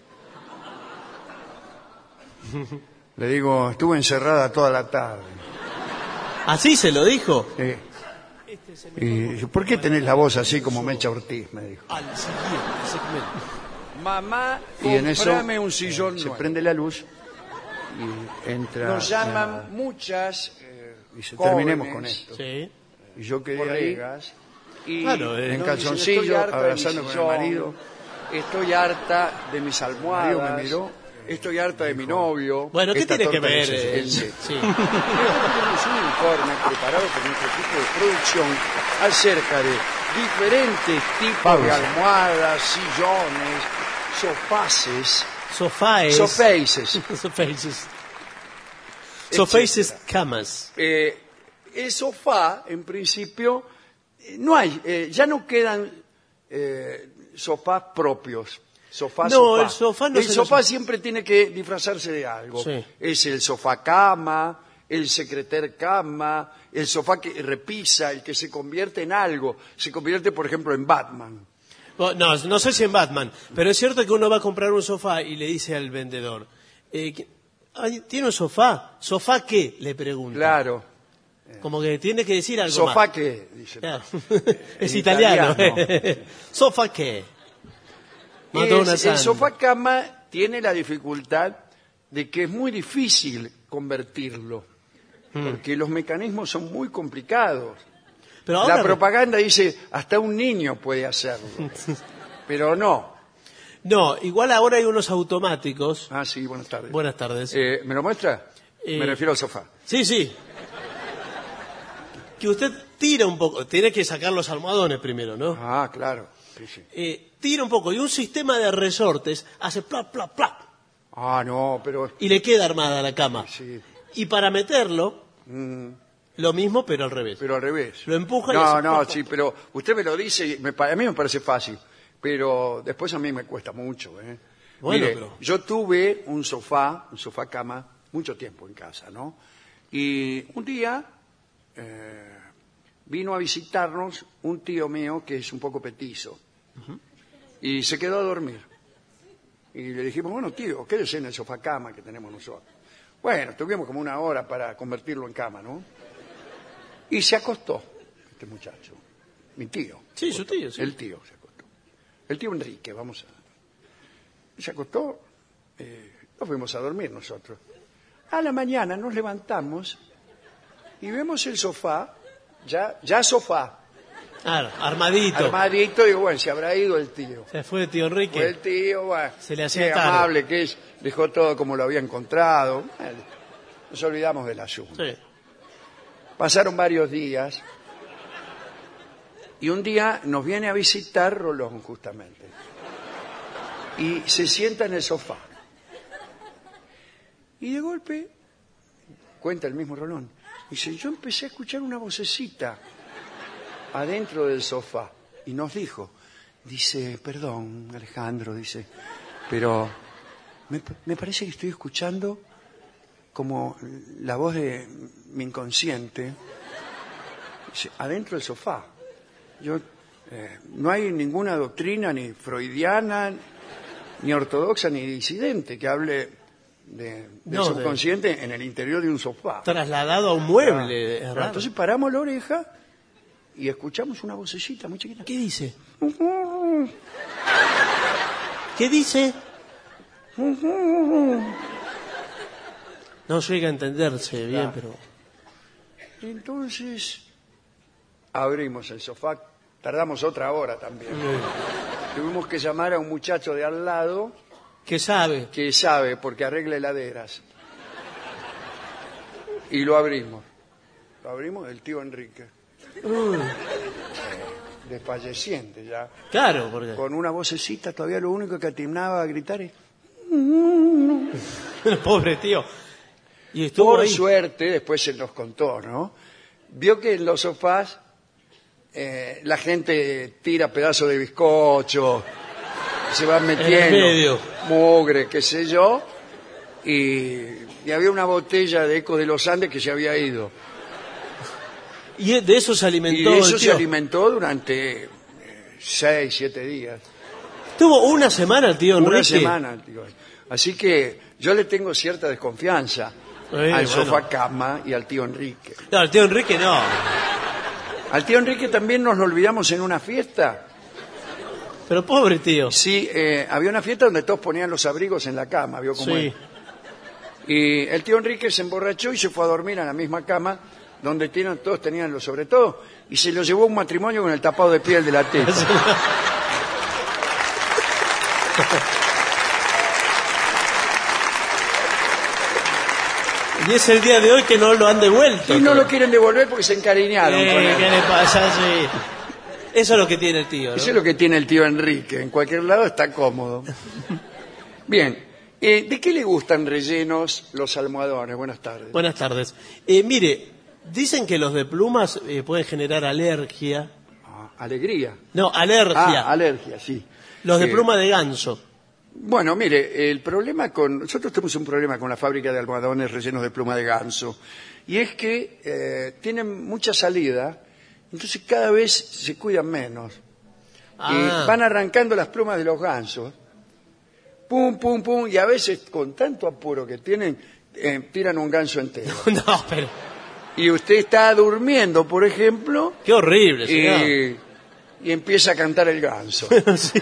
Le digo, estuve encerrada toda la tarde. ¿Así se lo dijo? Y dice, ¿por qué tenés la voz así como Mecha Ortiz? Me dijo. Al siguiente segmento. Mamá, y en eso un sillón se nuevo. prende la luz y entra. Nos llaman muchas Dice, jóvenes, terminemos con esto. Sí. Y yo quedé ahí colegas y Claro, en nos calzoncillo, dicen, "Estoy harta de mi abrazando con el sillón, marido. Estoy harta de mis El marido almohadas. me miró. Estoy harta de mi novio. Bueno, ¿qué Esta tiene que torta ver? dice, Sí. Tenemos un informe preparado por nuestro equipo de producción acerca de diferentes tipos Pausa. de almohadas, sillones, sofaces, Sofáes. sofaces. Sofaces. Sofaces camas. El sofá, en principio, no hay, ya no quedan sofás propios. Sofá. El sofá no el se sofá los- siempre tiene que disfrazarse de algo. Sí. Es el sofá cama, el secreter cama, el sofá que repisa, el que se convierte en algo. Se convierte, por ejemplo, en Batman. No sé si en Batman, pero es cierto que uno va a comprar un sofá y le dice al vendedor, ¿tiene un sofá? ¿Sofá qué? Le pregunta. Claro. Como que tiene que decir algo ¿Sofá más. qué? Dice. Claro. Es En italiano. italiano. ¿Sofá qué? Mató una El santa. sofá cama tiene la dificultad de que es muy difícil convertirlo, porque los mecanismos son muy complicados. Pero ahora La propaganda dice, hasta un niño puede hacerlo, pero no. No, igual ahora hay unos automáticos. Ah, sí, buenas tardes. Buenas tardes. ¿Me lo muestra? Me refiero al sofá. Sí. Que usted tira un poco, tiene que sacar los almohadones primero, ¿no? Ah, claro. Sí, sí. Tira un poco y un sistema de resortes hace plap, plap, plap Ah, no, pero... y le queda armada la cama. Sí, Y para meterlo, lo mismo pero al revés. pero al revés. Lo empuja y No, hace no, pop, sí, pop. pero usted me lo dice, y a mí me parece fácil, pero después a mí me cuesta mucho. Bueno, Mire, pero- yo tuve un sofá cama, mucho tiempo en casa, ¿no? Y un día vino a visitarnos un tío mío que es un poco petizo y se quedó a dormir. Y le dijimos, bueno, tío, quédese en el sofá cama que tenemos nosotros. Bueno, tuvimos como una hora para convertirlo en cama, ¿no? Y se acostó este muchacho, mi tío. Sí, su tío, sí. El tío se acostó. El tío Enrique, se acostó, nos fuimos a dormir nosotros. A la mañana nos levantamos y vemos el sofá, ya sofá, Claro, armadito. armadito, y digo, bueno, se habrá ido el tío. Se fue el tío Enrique. Fue el tío, bueno, Se le hacía qué tarde. amable que es, dejó todo como lo había encontrado. Bueno, nos olvidamos del asunto. Sí. Pasaron varios días y un día nos viene a visitar Rolón, justamente. Y se sienta en el sofá. Y de golpe, cuenta el mismo Rolón, dice, yo empecé a escuchar una vocecita adentro del sofá. Y nos dijo, dice, perdón, Alejandro, dice, pero me parece que estoy escuchando como la voz de mi inconsciente, dice, adentro del sofá. Yo, no hay ninguna doctrina ni freudiana, ni ortodoxa, ni disidente que hable del subconsciente en el interior de un sofá. Trasladado a un mueble. Es raro. Entonces paramos la oreja y escuchamos una vocecita muy chiquita. ¿Qué dice? ¿Qué dice? No llega a entenderse bien, pero... Entonces abrimos el sofá, tardamos otra hora también. Tuvimos que llamar a un muchacho de al lado ¿Qué sabe? que sabe porque arregla heladeras. Y lo abrimos. Lo abrimos el tío Enrique. Desfalleciente ya. Claro, porque... Con una vocecita, todavía lo único que atinaba a gritar es... Pobre tío. Y estuvo Por ahí. suerte, después se nos contó, ¿no? Vio que en los sofás la gente tira pedazos de bizcocho, se van En el metiendo medio. mugre, qué sé yo, y había una botella de Ecos de los Andes que se había ido. Y de eso se alimentó Y de eso el se tío. alimentó durante 6, 7 días. Tuvo una semana el tío Enrique. Una semana, tío. Así que yo le tengo cierta desconfianza al bueno. sofá cama y al tío Enrique. No, el tío Enrique no. Al tío Enrique también nos lo olvidamos en una fiesta. Pero pobre tío. Sí, había una fiesta donde todos ponían los abrigos en la cama, ¿vio cómo Sí. es? Y el tío Enrique se emborrachó y se fue a dormir en la misma cama donde todos tenían los sobre todo, y se lo llevó a un matrimonio con el tapado de piel de la teta. Y es el día de hoy que no lo han devuelto. Y no lo quieren devolver porque se encariñaron con él. ¿Qué le pasa? Sí. Eso es lo que tiene el tío, ¿no? Eso es lo que tiene el tío Enrique. En cualquier lado está cómodo. Bien. ¿De qué le gustan rellenos los almohadones? Buenas tardes. Buenas tardes. Mire, dicen que los de plumas pueden generar alergia. Alegría. No, alergia. Alergia, sí. Los de pluma de ganso. Bueno, mire, el problema nosotros tenemos un problema con la fábrica de almohadones rellenos de pluma de ganso. Y es que tienen mucha salida, entonces cada vez se cuidan menos. Y van arrancando las plumas de los gansos. Pum, pum, pum, y a veces con tanto apuro que tienen, tiran un ganso entero. No, pero... Y usted está durmiendo, por ejemplo, Qué horrible, señor. y empieza a cantar el ganso. Sí.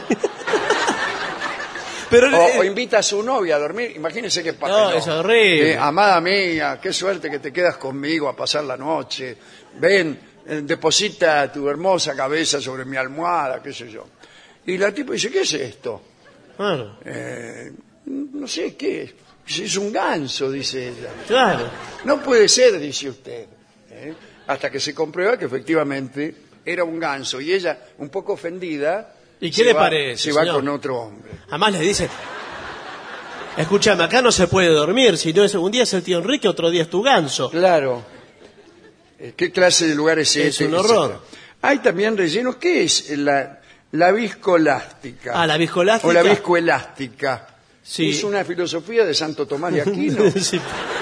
Pero O invita a su novia a dormir, imagínese qué pasa. No, es horrible. Amada mía, qué suerte que te quedas conmigo a pasar la noche. Ven, deposita tu hermosa cabeza sobre mi almohada, qué sé yo. Y la tipa dice, ¿qué es esto? Claro. No sé, ¿qué es? Es un ganso, dice ella. Claro. No puede ser, dice usted. Hasta que se comprueba que efectivamente era un ganso. Y ella, un poco ofendida... ¿Y qué le parece, Se va señor? con otro hombre. Además le dice, escúchame, acá no se puede dormir, si no es un día es el tío Enrique, otro día es tu ganso. Claro. ¿Qué clase de lugar es este? un horror. Etcétera. Hay también rellenos. ¿Qué es la viscoelástica? Ah, la viscoelástica. O la viscoelástica. Sí. Es una filosofía de Santo Tomás de Aquino. Sí.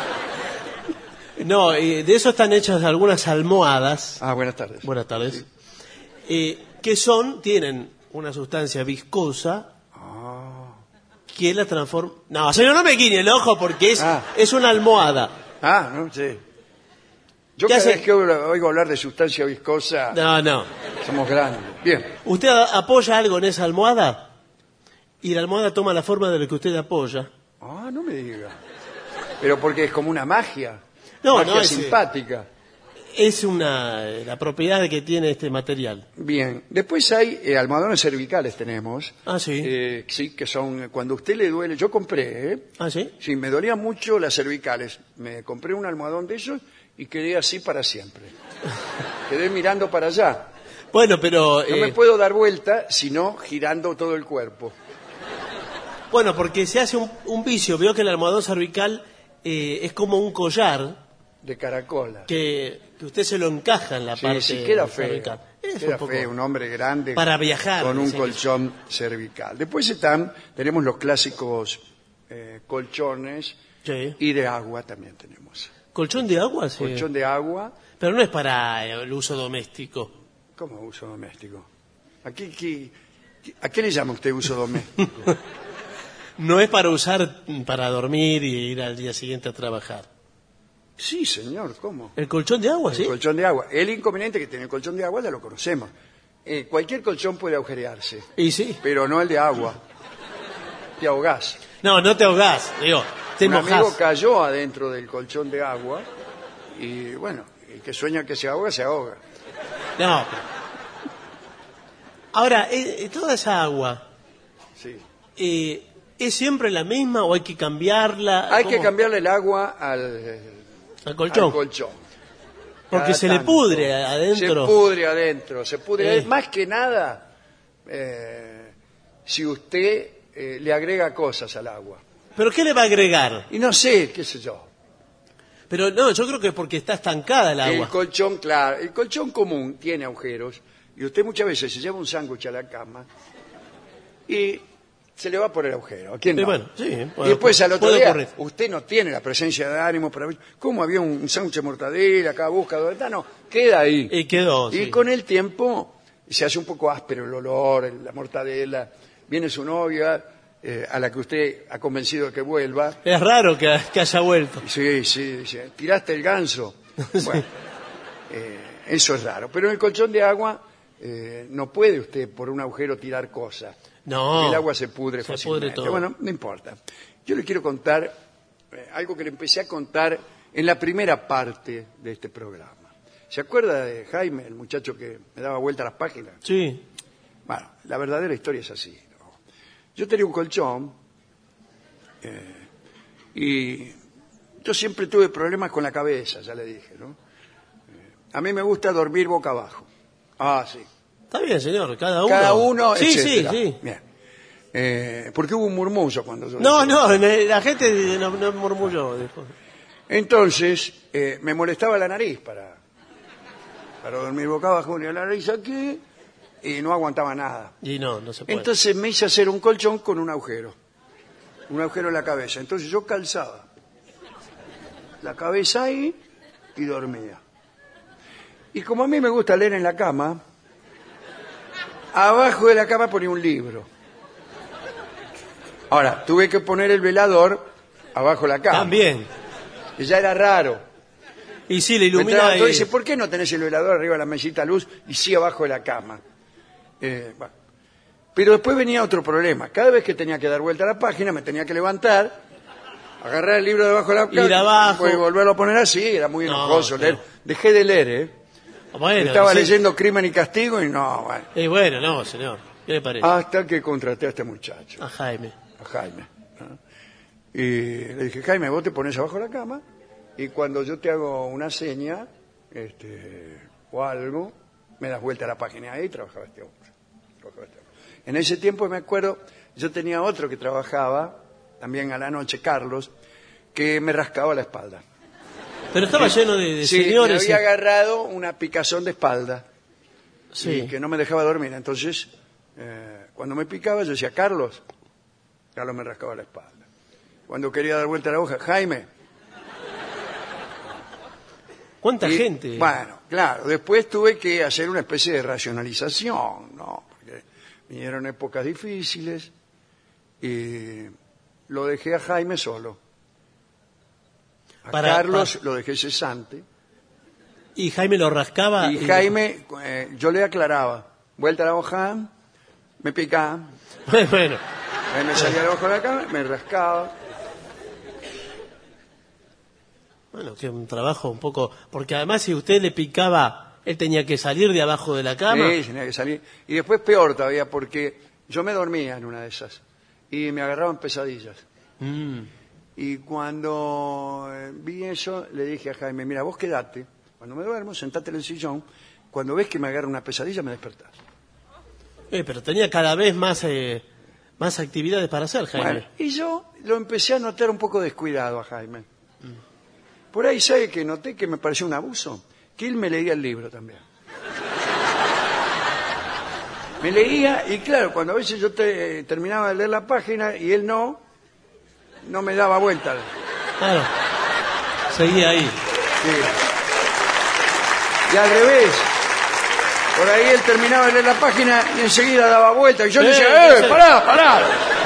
No, de eso están hechas algunas almohadas. Buenas tardes. Buenas tardes. Que tienen una sustancia viscosa que la transforma... No, señor, no me guiñe el ojo porque es una almohada. No sé. Yo ¿Qué cada hace? vez que oigo hablar de sustancia viscosa, No. somos grandes. Bien. Usted apoya algo en esa almohada y la almohada toma la forma de lo que usted apoya. No me diga. Pero porque es como una magia. No, magia no, es simpática. Es la propiedad que tiene este material. Bien. Después hay almohadones cervicales tenemos. Ah, sí. Sí, que son cuando a usted le duele. Yo compré, ¿eh? Ah, sí. Sí, me dolían mucho las cervicales. Me compré un almohadón de esos y quedé así para siempre. Quedé mirando para allá. Bueno, pero... No me puedo dar vuelta, sino girando todo el cuerpo. Bueno, porque se hace un vicio. Veo que el almohadón cervical es como un collar De caracola. que usted se lo encaja en la parte Sí, queda feo. cervical. Es Queda un poco feo, un hombre grande para viajar, con un dicen. colchón cervical. Después tenemos los clásicos colchones Sí. y de agua también tenemos. ¿Colchón de agua? Sí. Colchón de agua, Pero no es para el uso doméstico. ¿cómo uso doméstico? ¿A qué le llama usted uso doméstico? No es para usar para dormir y ir al día siguiente a trabajar. Sí, señor, ¿cómo? ¿El colchón de agua, sí? El colchón de agua. El inconveniente que tiene el colchón de agua ya lo conocemos. Cualquier colchón puede agujerearse, Y sí. pero no el de agua. Te ahogás. No te ahogás, digo, te Un mojás. amigo cayó adentro del colchón de agua y bueno, el que sueña que se ahoga, se ahoga. No. Ahora, toda esa agua, Sí. ¿es siempre la misma o hay que cambiarla? Hay ¿Cómo? que cambiarle el agua al colchón. colchón. Porque Cada se le tanto. pudre adentro. Se pudre. Más que nada, si usted le agrega cosas al agua. ¿Pero qué le va a agregar? Y no sé, qué sé yo. Pero no, yo creo que es porque está estancada el El agua. colchón, claro, el colchón común tiene agujeros y usted muchas veces se lleva un sándwich a la cama y se le va por el agujero. ¿A quién no? Bueno, sí, Y después al otro puede día, ocurrir. usted no tiene la presencia de ánimo para ver cómo había un sándwich de mortadela, acá busca, ¿dónde está? No, queda ahí. Y quedó, Y sí. con el tiempo se hace un poco áspero el olor, la mortadela. Viene su novia, a la que usted ha convencido de que vuelva. Es raro que haya vuelto. Sí, dice, tiraste el ganso. Bueno, eso es raro. Pero en el colchón de agua no puede usted por un agujero tirar cosas. No. El agua se pudre Se fácilmente. pudre todo. Bueno, no importa. Yo le quiero contar algo que le empecé a contar en la primera parte de este programa. ¿Se acuerda de Jaime, el muchacho que me daba vuelta a las páginas? Sí. Bueno, la verdadera historia es así, ¿no? Yo tenía un colchón y yo siempre tuve problemas con la cabeza, ya le dije, ¿no? A mí me gusta dormir boca abajo. Ah, sí. Está bien, señor, cada uno. Cada uno, Sí, etcétera. sí. Bien. Porque hubo un murmullo cuando yo... No, la gente no murmulló. Dijo. Entonces, me molestaba la nariz para dormir boca abajo, ponía la nariz aquí y no aguantaba nada. Y no se puede. Entonces me hice hacer un colchón con un agujero en la cabeza. Entonces yo calzaba la cabeza ahí y dormía. Y como a mí me gusta leer en la cama, abajo de la cama ponía un libro. Ahora, tuve que poner el velador abajo de la cama. También. Que ya era raro. Y sí, le ilumina. Entonces dice, ¿por qué no tenés el velador arriba de la mesita luz y sí abajo de la cama? Bueno. Pero después venía otro problema. Cada vez que tenía que dar vuelta a la página, me tenía que levantar, agarrar el libro debajo de la cama, Ir abajo. y volverlo a poner así. Era muy enojoso leer. Dejé de leer, Bueno, Estaba sí. leyendo Crimen y Castigo y no, bueno. Bueno, no, señor. ¿Qué le parece? Hasta que contraté a este muchacho, A Jaime. a Jaime. ¿no? Y le dije, Jaime, vos te pones abajo de la cama y cuando yo te hago una seña o algo, me das vuelta a la página. Ahí trabajaba este hombre. En ese tiempo me acuerdo, yo tenía otro que trabajaba, también a la noche, Carlos, que me rascaba la espalda. Pero estaba lleno de Sí, señores. me había agarrado una picazón de espalda Sí. y que no me dejaba dormir. Entonces, cuando me picaba, yo decía, Carlos me rascaba la espalda. Cuando quería dar vuelta a la hoja, Jaime. ¿Cuánta Y, gente? Bueno, claro, después tuve que hacer una especie de racionalización, ¿no? Porque vinieron épocas difíciles y lo dejé a Jaime solo. A Carlos lo dejé cesante. Y Jaime lo rascaba. Y Jaime, yo le aclaraba, vuelta a la hoja, me picaba, Bueno, me salía debajo de la cama, me rascaba. Bueno, que un trabajo un poco... Porque además si usted le picaba, él tenía que salir de abajo de la cama. Sí, tenía que salir. Y después peor todavía, porque yo me dormía en una de esas y me agarraban pesadillas. Y cuando vi eso, le dije a Jaime, mira, vos quedate, cuando me duermo, sentate en el sillón, cuando ves que me agarra una pesadilla, me despertás. Pero tenía cada vez más actividades para hacer, Jaime. Bueno, y yo lo empecé a notar un poco descuidado a Jaime. Por ahí, ¿sabe que noté que me pareció un abuso? Que él me leía el libro también. Me leía, y claro, cuando a veces yo terminaba de leer la página y él no me daba vuelta. Claro, seguía ahí. Sí. Y al revés, por ahí él terminaba de leer la página y enseguida daba vuelta. Y yo le decía, pará!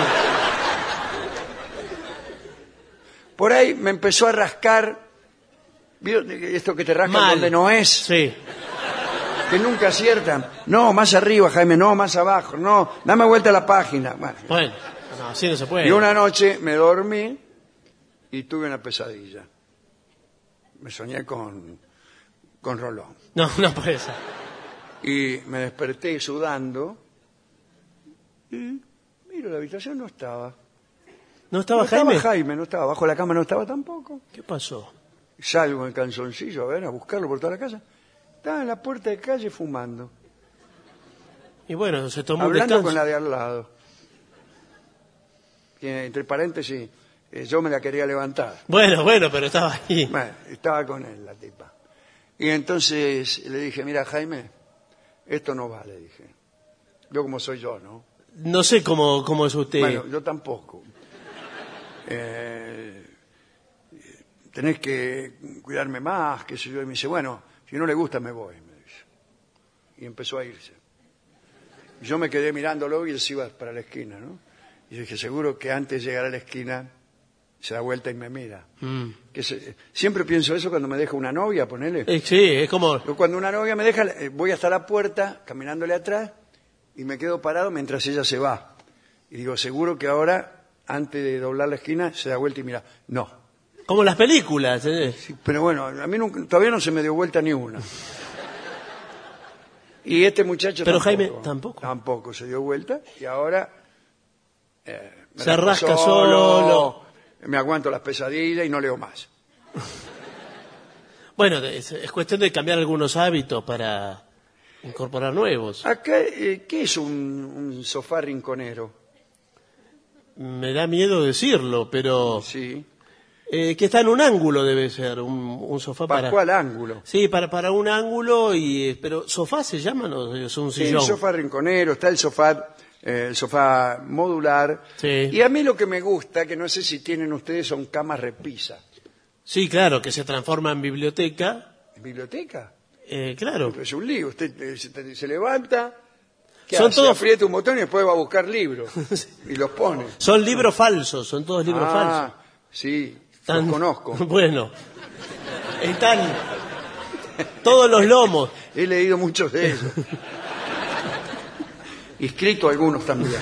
Por ahí me empezó a rascar, ¿vio esto que te rascan donde no es? Sí. Que nunca aciertan. No, más arriba, Jaime, no, más abajo, no, dame vuelta a la página. Bueno, no, así no se puede. Y una noche me dormí y tuve una pesadilla. Me soñé con Rolón. No puede ser. Y me desperté sudando y miro, la habitación no estaba. ¿No estaba Jaime? No estaba Jaime, no estaba. Bajo la cama no estaba tampoco. ¿Qué pasó? Salgo en calzoncillo a buscarlo por toda la casa. Estaba en la puerta de calle fumando. Y bueno, se tomó hablando un descanso. Con la de al lado. Que, entre paréntesis, yo me la quería levantar. Bueno, pero estaba ahí. Bueno, estaba con él la tipa. Y entonces le dije, mira, Jaime, esto no va, le dije. Yo como soy yo, ¿no? No sé cómo es usted. Bueno, yo tampoco. Tenés que cuidarme más, qué sé yo. Y me dice, bueno, si no le gusta me voy, me dice. Y empezó a irse. Y yo me quedé mirándolo y él se iba para la esquina, ¿no? Y dije, seguro que antes de llegar a la esquina se da vuelta y me mira. Siempre pienso eso cuando me deja una novia, ponele. Sí, es como... Cuando una novia me deja, voy hasta la puerta, caminándole atrás, y me quedo parado mientras ella se va. Y digo, seguro que ahora, antes de doblar la esquina, se da vuelta y mira. No. Como las películas. Sí, pero bueno, a mí todavía no se me dio vuelta ni una. Y este muchacho pero tampoco. Jaime tampoco. Tampoco se dio vuelta y ahora se arrasca solo. Me aguanto las pesadillas y no leo más. Bueno, es cuestión de cambiar algunos hábitos para incorporar nuevos. Acá, ¿qué es un sofá rinconero? Me da miedo decirlo, pero... Sí. Que está en un ángulo debe ser, un sofá para... ¿Cuál ángulo? Sí, para un ángulo, pero ¿sofá se llama o es un sillón? Sí, el sofá rinconero, está el sofá modular. Sí. Y a mí lo que me gusta, que no sé si tienen ustedes, son camas repisa. Sí, claro, que se transforma en biblioteca. ¿En biblioteca? Claro. Es un lío, usted se levanta, son todos... aprieta un botón y después va a buscar libros y los pone. Son libros falsos, son todos libros falsos. Sí, los conozco. Bueno, están todos los lomos. He leído muchos de ellos. Y escrito algunos también.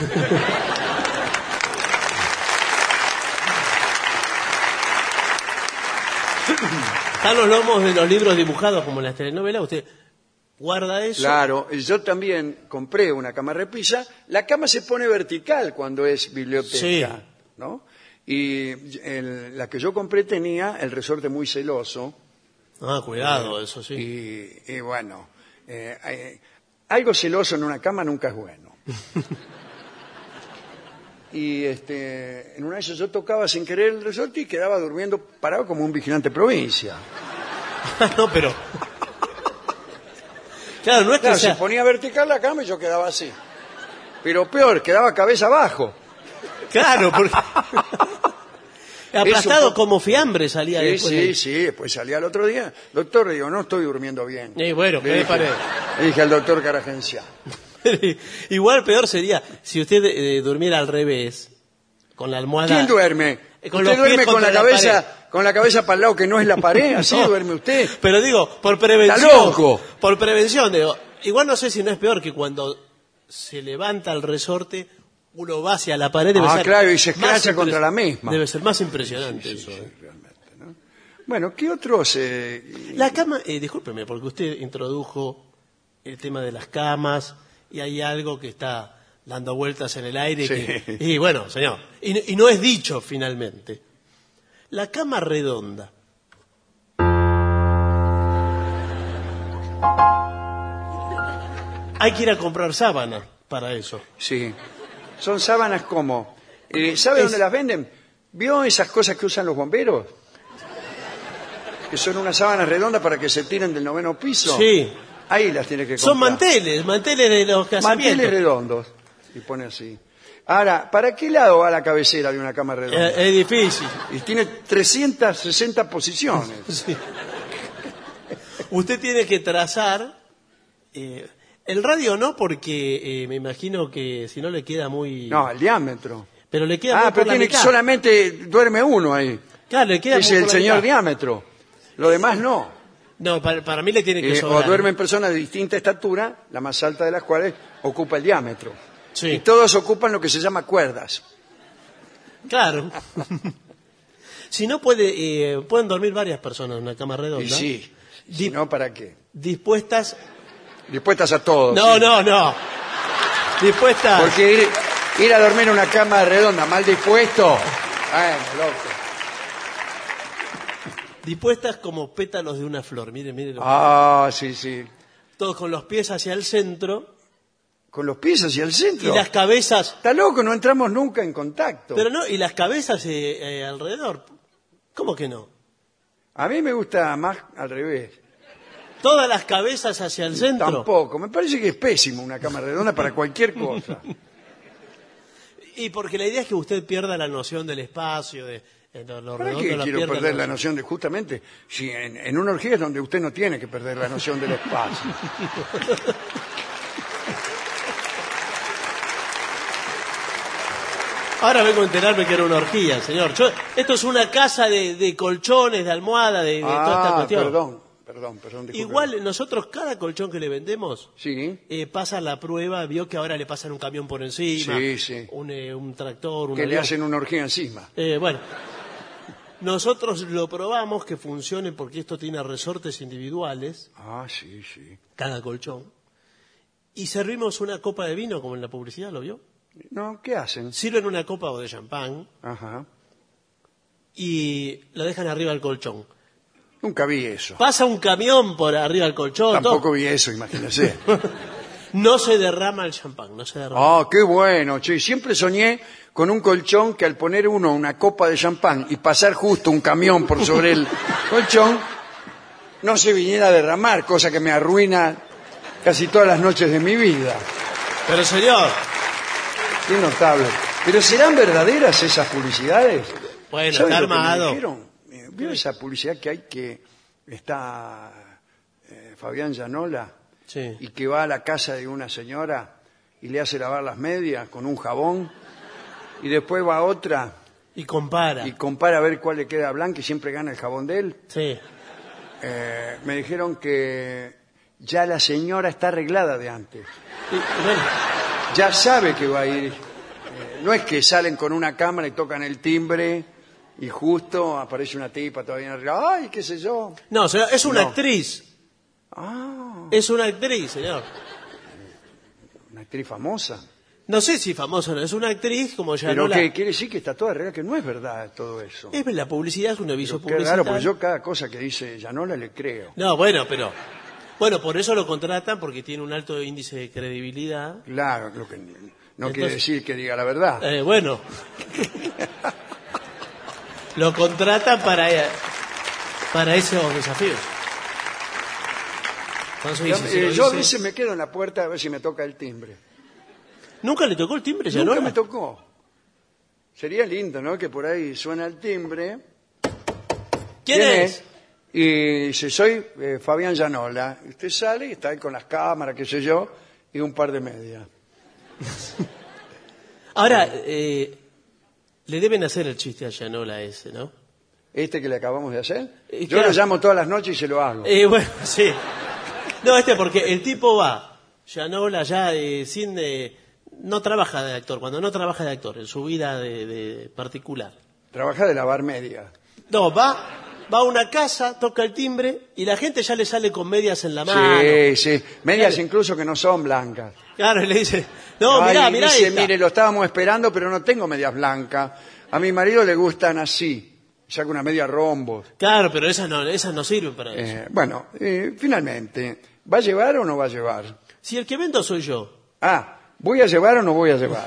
Están los lomos de los libros dibujados como en las telenovelas. Usted guarda eso. Claro, yo también compré una cama repisa. La cama se pone vertical cuando es biblioteca, sí. ¿no? Y la que yo compré tenía el resorte muy celoso. Cuidado, eso sí. Y bueno, algo celoso en una cama nunca es bueno. Y en una de esas yo tocaba sin querer el resorte y quedaba durmiendo parado como un vigilante provincia. No, pero... Claro, no es que se ponía vertical la cama y yo quedaba así. Pero peor, quedaba cabeza abajo. Claro, porque... Aplastado como fiambre salía sí, después. Sí, después salía al otro día. Doctor, digo, no estoy durmiendo bien. Bueno, le dije al doctor Caragencia. Igual peor sería si usted durmiera al revés, con la almohada... ¿Quién duerme? ¿Usted duerme con la cabeza para el lado que no es la pared? ¿Así No. duerme usted? Pero digo, por prevención... ¡Está loco! Por prevención, digo. Igual no sé si no es peor que cuando se levanta el resorte... Uno va hacia la pared, debe ser claro, y se escracha contra la misma. Debe ser más impresionante eso. Sí, realmente, ¿no? Bueno, ¿qué otros? La cama, discúlpeme, porque usted introdujo el tema de las camas y hay algo que está dando vueltas en el aire. Sí. Y bueno, señor, y no es dicho finalmente. La cama redonda. Hay que ir a comprar sábanas para eso. Sí. Son sábanas como... ¿Sabe dónde las venden? ¿Vio esas cosas que usan los bomberos? Que son unas sábanas redondas para que se tiren del 9º piso. Sí. Ahí las tiene que comprar. Son manteles de los casamientos. Manteles redondos. Y pone así. Ahora, ¿para qué lado va la cabecera de una cama redonda? Es difícil. Y tiene 360 posiciones. Sí. Usted tiene que trazar... el radio no, porque me imagino que si no le queda muy... No, el diámetro. Pero le queda muy pero por la tiene que mitad. solamente duerme uno ahí. Claro, le queda Es muy el por la señor mitad. diámetro. Lo demás no. No, para mí le tiene que O sobrar. duermen personas de distinta estatura, la más alta de las cuales ocupa el diámetro. Sí. Y todos ocupan lo que se llama cuerdas. Claro. Si no pueden dormir varias personas en una cama redonda. Y sí. Si no, ¿para qué? Dispuestas... Dispuestas a todo. No, sí. no. Dispuestas... Porque ir a dormir en una cama redonda mal dispuesto, bueno, loco. Dispuestas como pétalos de una flor. Miren. Sí. Todos con los pies hacia el centro. Con los pies hacia el centro. Y las cabezas... Está loco, no entramos nunca en contacto. Pero no, y las cabezas alrededor. ¿Cómo que no? A mí me gusta más al revés. Todas las cabezas hacia el centro. Tampoco, me parece que es pésimo una cama redonda para cualquier cosa. Y porque la idea es que usted pierda la noción del espacio, de lo ¿Para redondo qué la quiero pierde perder la noción de justamente? Si en una orgía es donde usted no tiene que perder la noción del espacio. Ahora vengo a enterarme que era una orgía, señor. Esto es una casa de colchones, de almohada, de toda esta cuestión. Perdón, disculpe. Igual nosotros cada colchón que le vendemos Sí. pasa la prueba, vio que ahora le pasan un camión por encima, Sí. un tractor, un Que le avión. hacen una orgía encima. Bueno, nosotros lo probamos que funcione porque esto tiene resortes individuales, Sí. cada colchón, y servimos una copa de vino como en la publicidad, ¿lo vio? No, ¿qué hacen? Sirven una copa o de champán Ajá. y la dejan arriba del colchón. Nunca vi eso. Pasa un camión por arriba del colchón. Tampoco vi eso, imagínese. No se derrama el champán, no se derrama. Qué bueno, che. Siempre soñé con un colchón que al poner uno una copa de champán y pasar justo un camión por sobre el colchón, no se viniera a derramar, cosa que me arruina casi todas las noches de mi vida. Pero señor... Qué notable. ¿Pero serán verdaderas esas publicidades? Bueno, ¿Saben está lo que me armado. dijeron? ¿Vio esa publicidad que hay que está Fabián Llanola? Sí. Y que va a la casa de una señora y le hace lavar las medias con un jabón y después va a otra Y compara. y compara a ver cuál le queda blanca y siempre gana el jabón de él. Sí. Me dijeron que ya la señora está arreglada de antes. Bueno, Ya sabe que va a ir. No es que salen con una cámara y tocan el timbre y justo aparece una tipa todavía arreglada. ¡Ay, qué sé yo! no, señor, es una No. actriz. Ah, Es una actriz, señor. una actriz famosa. No sé si famosa o no, es una actriz como ya Pero no que quiere decir que está toda arreglada, que no es verdad todo eso. Es la publicidad, es un aviso Pero qué publicitario. raro, porque yo cada cosa que dice Llanola le creo. No, bueno, pero... Bueno, por eso lo contratan, porque tiene un alto índice de credibilidad. Claro, lo que no quiere Entonces- decir que diga la verdad. Bueno. Lo contratan para esos desafíos. Entonces dice, si lo Yo a dice- veces me quedo en la puerta a ver si me toca el timbre. ¿Nunca le tocó el timbre, ya Nunca no? me tocó. Sería lindo, ¿no? Que por ahí suena el timbre. ¿Quién es? Y dice, soy Fabián Llanola. Y usted sale y está ahí con las cámaras, qué sé yo, y un par de medias. Ahora, le deben hacer el chiste a Llanola ese, ¿no? ¿Este que le acabamos de hacer? Y Yo claro. lo llamo todas las noches y se lo hago. Bueno, sí. No, porque el tipo va, Llanola ya sin... no trabaja de actor, cuando no trabaja de actor, en su vida de particular. Trabaja de lavar medias. No, va va a una casa, toca el timbre y la gente ya le sale con medias en la mano. Sí, sí. Medias incluso que no son blancas. Claro, y le dice, no, Ay, mirá dice, esta. mire, lo estábamos esperando, pero no tengo medias blancas. A mi marido le gustan así. Saca una media rombos. Claro, pero esas no sirven para eso. Bueno, finalmente, ¿va a llevar o no va a llevar? Si el que vendo soy yo. Ah, ¿voy a llevar o no voy a llevar?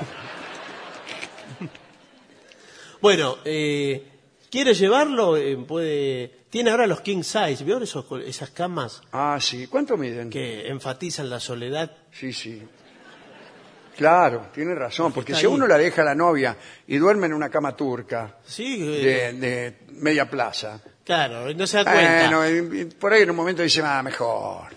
Bueno, ¿quiere llevarlo? Puede. Tiene ahora los king size, ¿vio esas camas Ah, sí. ¿Cuánto miden? que enfatizan la soledad? Sí, sí. Claro, tiene razón, porque Está si ahí. uno la deja a la novia y duerme en una cama turca Sí, de media plaza, claro, no se da cuenta. bueno, y por ahí en un momento dice, mejor.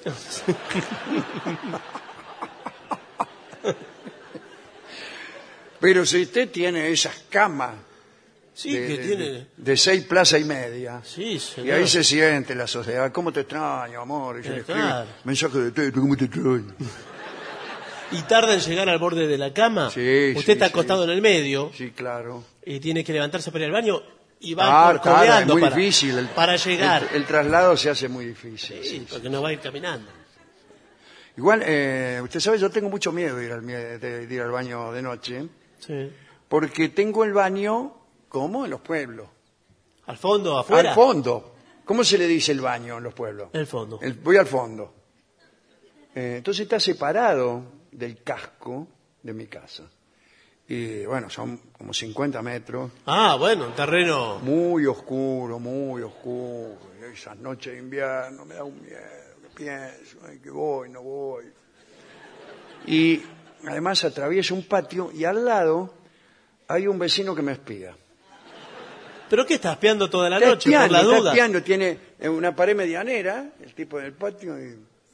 Pero si usted tiene esas camas Sí, que tiene. de 6 plazas y media, Sí, y señor. ahí se siente la sociedad, ¿cómo te extraño, amor? Y se le escribe Claro. mensaje de texto, ¿cómo te extraño? Y tarda en llegar al borde de la cama. Sí, Usted sí, está sí. acostado en el medio Sí, claro. y tiene que levantarse para ir al baño y va Claro, es codeando muy para, difícil. para llegar. El traslado se hace muy difícil. Sí, sí, sí. porque no va a ir caminando. Igual, usted sabe, yo tengo mucho miedo de ir al baño de noche, Sí. porque tengo el baño como en los pueblos. ¿Al fondo, afuera? Al fondo. ¿Cómo se le dice el baño en los pueblos? El fondo. Voy al fondo. Entonces está separado del casco de mi casa. Y bueno, son como 50 metros. Ah, bueno, un terreno. Muy oscuro, muy oscuro. Y esas noches de invierno me da un miedo. Que pienso, ay, que voy, no voy. Y además atravieso un patio y al lado hay un vecino que me espía. ¿Pero qué está espiando toda la Está noche por la está duda? espiando, tiene una pared medianera, el tipo del patio, y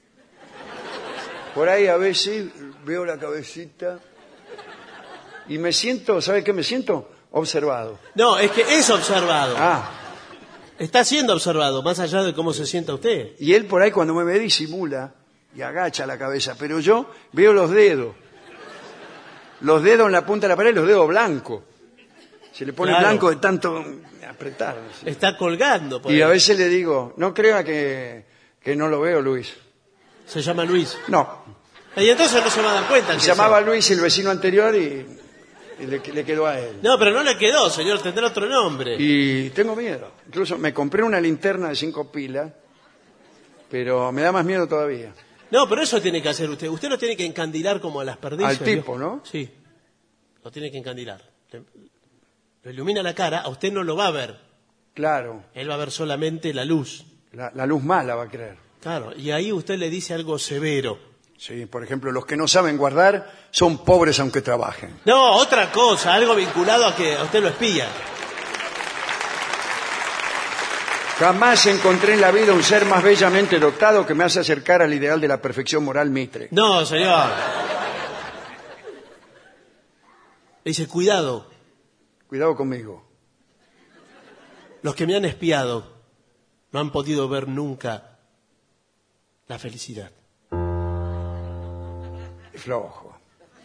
por ahí a veces veo la cabecita y me siento, ¿sabe qué me siento? Observado. No, es que es observado. Ah, Está siendo observado, más allá de cómo se sienta usted. y él por ahí cuando me ve disimula y agacha la cabeza, pero yo veo los dedos. Los dedos en la punta de la pared, los dedos blancos. Se le pone Claro. blanco de tanto apretar. ¿sí? Está colgando. por Y ahí. a veces le digo, no crea que no lo veo, Luis. Se llama Luis. No, Y entonces no se va a dar cuenta. que se llamaba Luis el vecino anterior y le quedó a él. No, pero no le quedó, señor. Tendrá otro nombre. Y tengo miedo. Incluso me compré una linterna de 5 pilas, pero me da más miedo todavía. No, pero eso tiene que hacer usted. Usted lo tiene que encandilar como a las perdices. Al tipo, ¿no? Sí. Lo tiene que encandilar. Lo ilumina la cara, a usted no lo va a ver. Claro, Él va a ver solamente la luz. la luz mala va a creer. Claro, y ahí usted le dice algo severo. Sí, por ejemplo, los que no saben guardar son pobres aunque trabajen. No, otra cosa, algo vinculado a que a usted lo espía. Jamás encontré en la vida un ser más bellamente dotado que me hace acercar al ideal de la perfección moral Mitre. No, señor. Le dice, cuidado, Cuidado conmigo. los que me han espiado no han podido ver nunca la felicidad. Flojo.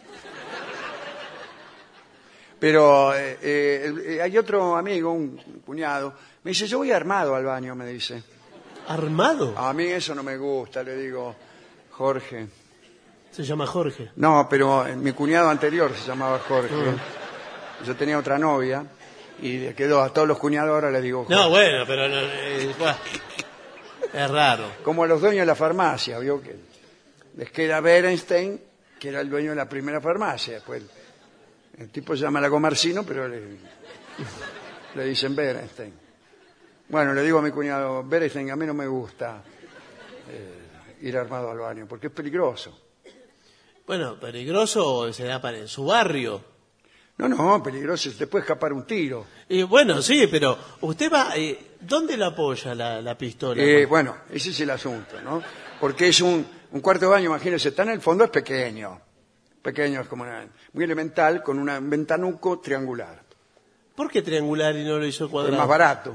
Pero hay otro amigo, un cuñado, me dice, yo voy armado al baño, me dice. ¿Armado? A mí eso no me gusta, le digo, Jorge. Se llama Jorge. No, pero mi cuñado anterior se llamaba Jorge. Yo tenía otra novia y le quedó a todos los cuñados, ahora le digo Jorge. No, bueno, pero bueno, es raro. Como a los dueños de la farmacia, vio que les queda Berenstein, que era el dueño de la primera farmacia. Después el tipo se llama Lagomarsino, pero le dicen Berenstein. Bueno, le digo a mi cuñado, Berenstein, a mí no me gusta ir armado al baño, porque es peligroso. Bueno, peligroso se da en su barrio. No, peligroso, te puede escapar un tiro. Y bueno, sí, pero usted va... ¿Dónde la apoya la pistola? Bueno, ese es el asunto, ¿no? Porque es un cuarto de baño, imagínense, está en el fondo, es pequeño. Pequeño, es como muy elemental, con un ventanuco triangular. ¿Por qué triangular y no lo hizo Es cuadrado? más barato.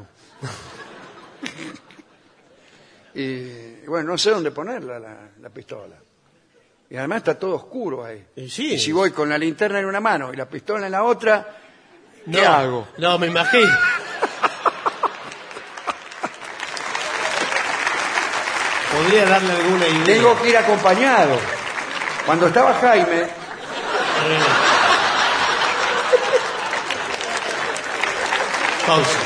Y bueno, no sé dónde ponerla la pistola. Y además está todo oscuro ahí. Sí. Y si voy con la linterna en una mano y la pistola en la otra, ¿qué No, hago? No, me imagino. podría darle alguna idea. Tengo que ir acompañado. Cuando estaba Jaime... Pausa.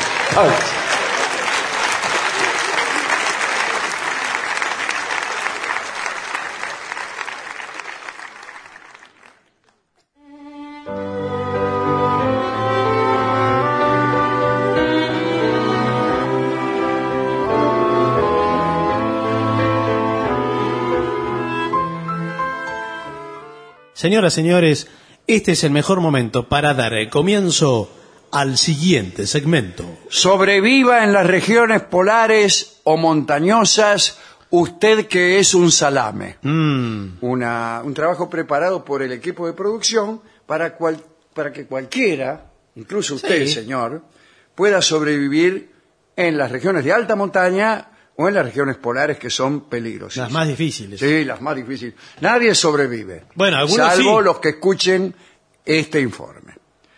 Señoras, señores, este es el mejor momento para dar el comienzo al siguiente segmento. Sobreviva en las regiones polares o montañosas, usted que es un salame. Un trabajo preparado por el equipo de producción para que cualquiera, incluso usted, Sí. señor, pueda sobrevivir en las regiones de alta montaña o en las regiones polares que son peligrosas. Las más difíciles. Sí, las más difíciles. Nadie sobrevive. Bueno, algunos salvo sí. los que escuchen este informe.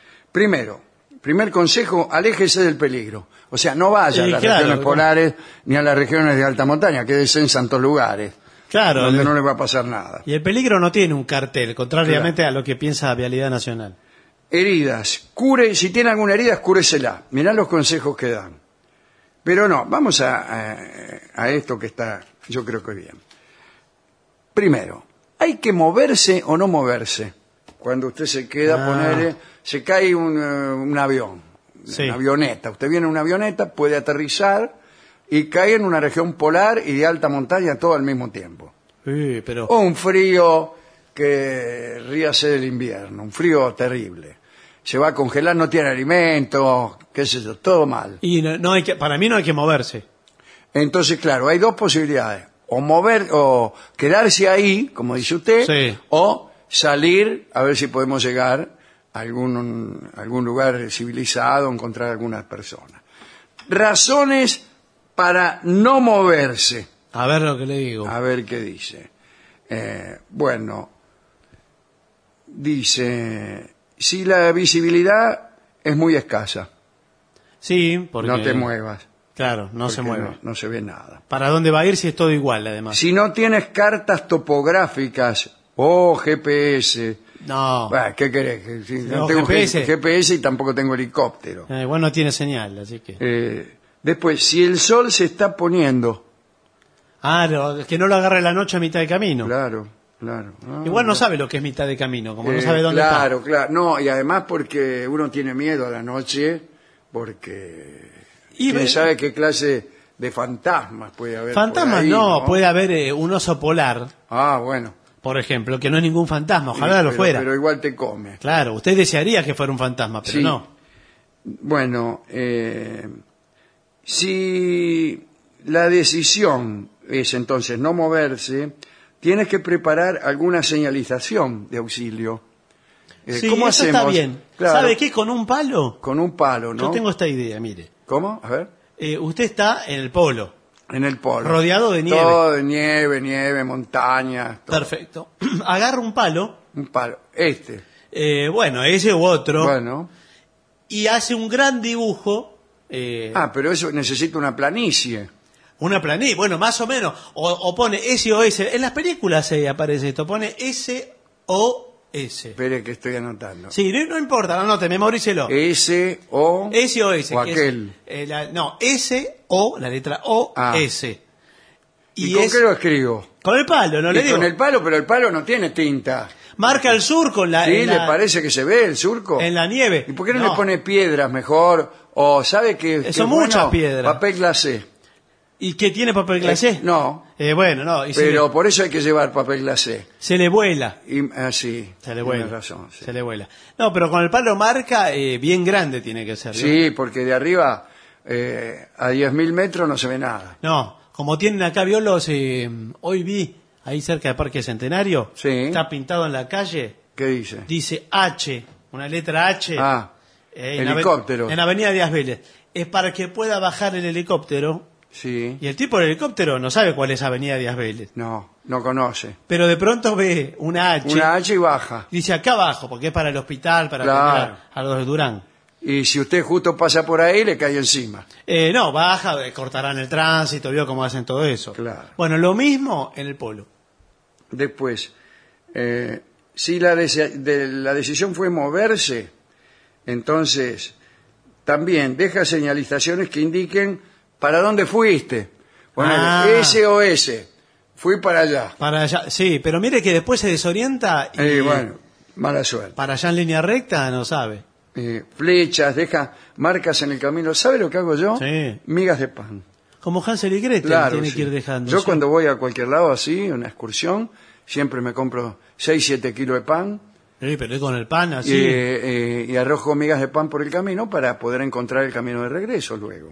Primer consejo, aléjese del peligro. O sea, no vaya a las regiones polares ni a las regiones de alta montaña, quédese en santos lugares, Claro. donde no le va a pasar nada. Y el peligro no tiene un cartel, contrariamente a lo que piensa Vialidad Nacional. Heridas. Si tiene alguna herida, cúresela. Mirá los consejos que dan. Pero no, vamos a esto que está, yo creo que bien. Primero, ¿hay que moverse o no moverse? Cuando usted se queda, se cae un avión, Sí. una avioneta. Usted viene en una avioneta, puede aterrizar y cae en una región polar y de alta montaña todo al mismo tiempo. Pero O un frío que ríase del invierno, un frío terrible. Se va a congelar, no tiene alimentos, qué sé yo, todo mal. y no hay que, para mí no hay que moverse. Entonces, claro, hay dos posibilidades. O quedarse ahí, como dice usted, Sí. o salir a ver si podemos llegar a algún lugar civilizado, encontrar algunas personas. Razones para no moverse. A ver lo que le digo. A ver qué dice. Bueno, dice, si la visibilidad es muy escasa, Sí, porque... no te muevas. Claro, no se porque mueve. no se ve nada. ¿Para dónde va a ir si es todo igual, además? Si no tienes cartas topográficas o GPS, No, ¿qué querés? Si no No, tengo GPS. GPS y tampoco tengo helicóptero. igual no tiene señal, así que... Después, si el sol se está poniendo, que no lo agarre la noche a mitad de camino. claro. Igual no sabe lo que es mitad de camino, como no sabe dónde claro, está. Claro, no, y además porque uno tiene miedo a la noche, porque quién sabe qué clase de fantasmas puede haber. Fantasmas por ahí, no, puede haber un oso polar, Bueno. por ejemplo, que no es ningún fantasma, ojalá lo fuera. Pero igual te come. Claro, usted desearía que fuera un fantasma, pero Sí. no. Bueno, si la decisión es entonces no moverse, tienes que preparar alguna señalización de auxilio. Sí, ¿Cómo eso hacemos? está bien. Claro, ¿Sabe qué? Con un palo. con un palo, ¿no? Yo tengo esta idea, mire. ¿Cómo? A ver. Usted está en el polo, En el polo. rodeado de nieve. Todo de nieve, montañas. todo. Perfecto. Agarra un palo, Un palo. bueno, ese u otro, Bueno. y hace un gran dibujo. Pero eso necesita una planicie. Una planilla, bueno, más o menos. O pone SOS. En las películas aparece esto. Pone SOS. Espere que estoy anotando. Sí, no importa, anote, memorícelo. S-O... SOS. o que aquel. Es, no, S-O, la letra O-S. ¿Y con qué lo escribo? Con el palo, no le Y digo. con el palo, pero el palo no tiene tinta. Marca el surco en la... ¿Sí? en ¿Le la- parece que se ve el surco? En la nieve. ¿Y por qué no, le pone piedras mejor? O ¿sabe que Son muchas piedras. Papel glacé. ¿Y qué tiene papel glacé? No, Bueno, no. Y pero por eso hay que llevar papel glacé. se le vuela. Sí, Se le tiene vuela. razón. Sí. Se le vuela. No, pero con el palo marca bien grande tiene que ser. ¿no? Sí, porque de arriba a 10.000 metros no se ve nada. No, como tienen acá violos, hoy vi ahí cerca del Parque Centenario, Sí. está pintado en la calle, ¿Qué dice? dice H, una letra H. Helicóptero. En la avenida Díaz Vélez. Es para que pueda bajar el helicóptero. Sí. Y el tipo del helicóptero no sabe cuál es avenida Díaz Vélez. No conoce. Pero de pronto ve una H. Una H y baja. Dice acá abajo, porque es para el hospital, para Claro. atender a los de Durán. y si usted justo pasa por ahí, le cae encima. No, baja, cortarán el tránsito, vio cómo hacen todo eso. Claro. Bueno, lo mismo en el polo. Después, si la decisión fue moverse, entonces también deja señalizaciones que indiquen para dónde fuiste. Ponele, SOS, fui para allá. Para allá, sí, pero mire que después se desorienta y Bueno, mala suerte. para allá en línea recta no sabe. Flechas, deja marcas en el camino. ¿Sabe lo que hago yo? Sí. Migas de pan. Como Hansel y Gretel Claro, tiene sí. que ir dejando. Yo sí. cuando voy a cualquier lado así, una excursión, siempre me compro 6-7 kilos de pan Sí, pero es con el pan así. y arrojo migas de pan por el camino para poder encontrar el camino de regreso luego.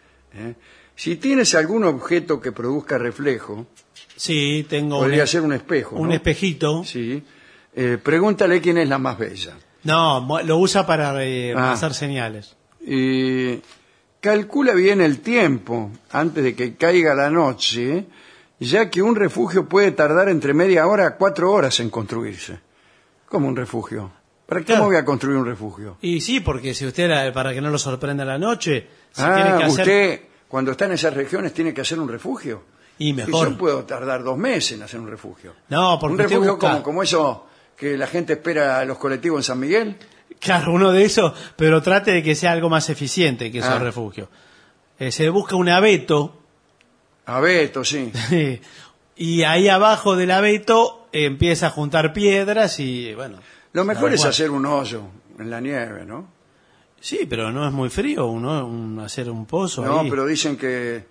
Si tienes algún objeto que produzca reflejo, Sí, tengo podría ser un espejo, un ¿no? espejito. Sí. Pregúntale quién es la más bella. No, lo usa para hacer señales. Y calcula bien el tiempo antes de que caiga la noche, ya que un refugio puede tardar entre media hora a 4 horas en construirse. ¿Cómo un refugio? ¿Para qué Claro. voy a construir un refugio? Y sí, porque si usted, para que no lo sorprenda la noche, si tiene que hacer... Usted cuando está en esas regiones tiene que hacer un refugio. Y mejor. Yo puedo tardar 2 meses en hacer un refugio. No, porque un usted refugio busca- como eso que la gente espera a los colectivos en San Miguel. Claro, uno de esos, pero trate de que sea algo más eficiente que esos refugios. Se busca un abeto, Abeto, sí. y ahí abajo del abeto empieza a juntar piedras y, bueno... Lo mejor da es igual. hacer un hoyo en la nieve, ¿no? Sí, pero no es muy frío hacer un pozo No, ahí. pero dicen que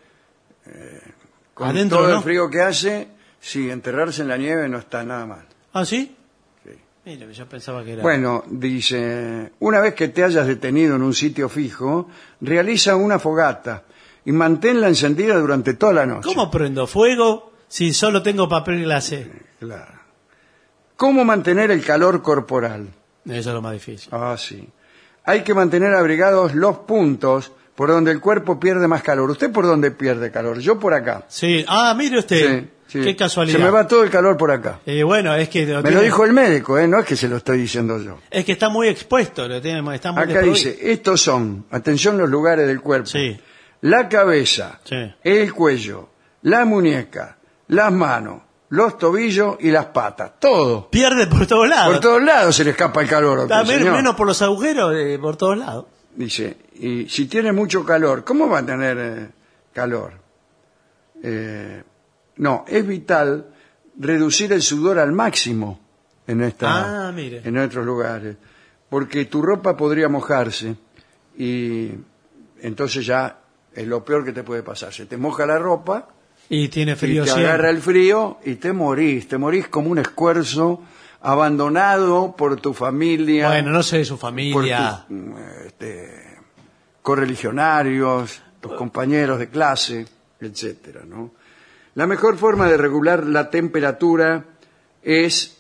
con Adentro, todo ¿no? el frío que hace, sí, enterrarse en la nieve no está nada mal. ¿Ah, sí? Sí. Mire, yo pensaba que era... Bueno, dice, una vez que te hayas detenido en un sitio fijo, realiza una fogata y manténla encendida durante toda la noche. ¿Cómo prendo fuego si solo tengo papel glacé? Claro. ¿Cómo mantener el calor corporal? Eso es lo más difícil. Ah, sí. Hay que mantener abrigados los puntos por donde el cuerpo pierde más calor. ¿Usted por dónde pierde calor? Yo por acá. Sí. Ah, mire usted. Sí, sí. Qué casualidad. Se me va todo el calor por acá. Bueno, es que... Me lo dijo el médico, no es que se lo estoy diciendo yo. Es que está muy expuesto, está muy Acá dice, estos son, atención, los lugares del cuerpo. Sí. La cabeza, Sí. el cuello, la muñeca, las manos, los tobillos y las patas. Todo. Pierde por todos lados. Por todos lados se le escapa el calor. a usted, También señor. menos por los agujeros, por todos lados. Dice, y si tiene mucho calor, ¿cómo va a tener calor? No, es vital reducir el sudor al máximo en mire. en otros lugares, porque tu ropa podría mojarse y entonces ya es lo peor que te puede pasar. Se te moja la ropa Y tiene y frío te siempre. agarra el frío y te morís como un escuerzo abandonado por tu familia. Bueno, no sé de su por familia. tus correligionarios, tus compañeros de clase, etcétera, ¿no? La mejor forma de regular la temperatura es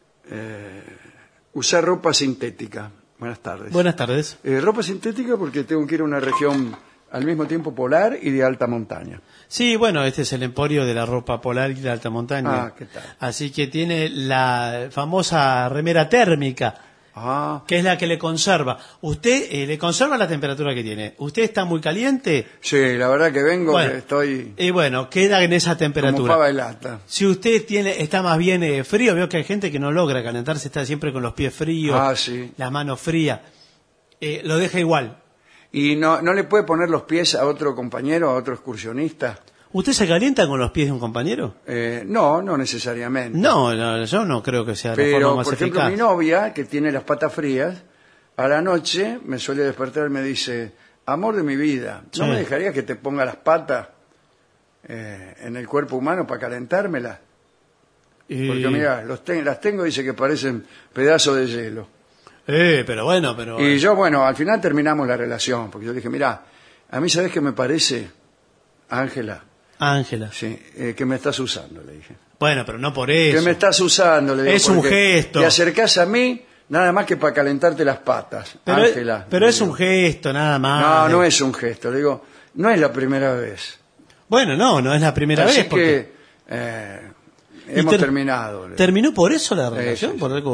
usar ropa sintética. Buenas tardes. Buenas tardes. Ropa sintética porque tengo que ir a una región al mismo tiempo polar y de alta montaña. Sí, bueno, este es el emporio de la ropa polar y de alta montaña. Ah, ¿qué tal? Así que tiene la famosa remera térmica, Ah, que es la que le conserva. Usted le conserva la temperatura que tiene. ¿Usted está muy caliente? sí, la verdad que vengo, Bueno, que estoy Y bueno, queda en esa como temperatura. pava de lata. Si usted está más bien frío, veo que hay gente que no logra calentarse, está siempre con los pies fríos, Ah, sí. las manos frías. Lo deja igual. ¿Y no le puede poner los pies a otro compañero, a otro excursionista? ¿Usted se calienta con los pies de un compañero? No necesariamente. No, yo no creo que sea la Pero, forma más por ejemplo, eficaz. mi novia, que tiene las patas frías, a la noche me suele despertar y me dice, amor de mi vida, ¿no Sí. me dejarías que te ponga las patas en el cuerpo humano para calentármelas? Y- Porque mira, las tengo, dice que parecen pedazos de hielo. pero bueno, pero... Y yo, bueno, al final terminamos la relación, porque yo dije, mira, a mí, ¿sabes qué me parece, Ángela? Ángela. Sí, que me estás usando, le dije. Bueno, pero no por eso. Que me estás usando, le digo. Es un porque gesto. Te acercás a mí nada más que para calentarte las patas, Pero, Ángela. pero le es digo. un gesto, nada más. No, no es un gesto, le digo, no es la primera vez. Bueno, no es la primera Así vez. Porque... que hemos terminado. le digo. ¿Terminó por eso la relación? sí, ¿Por algo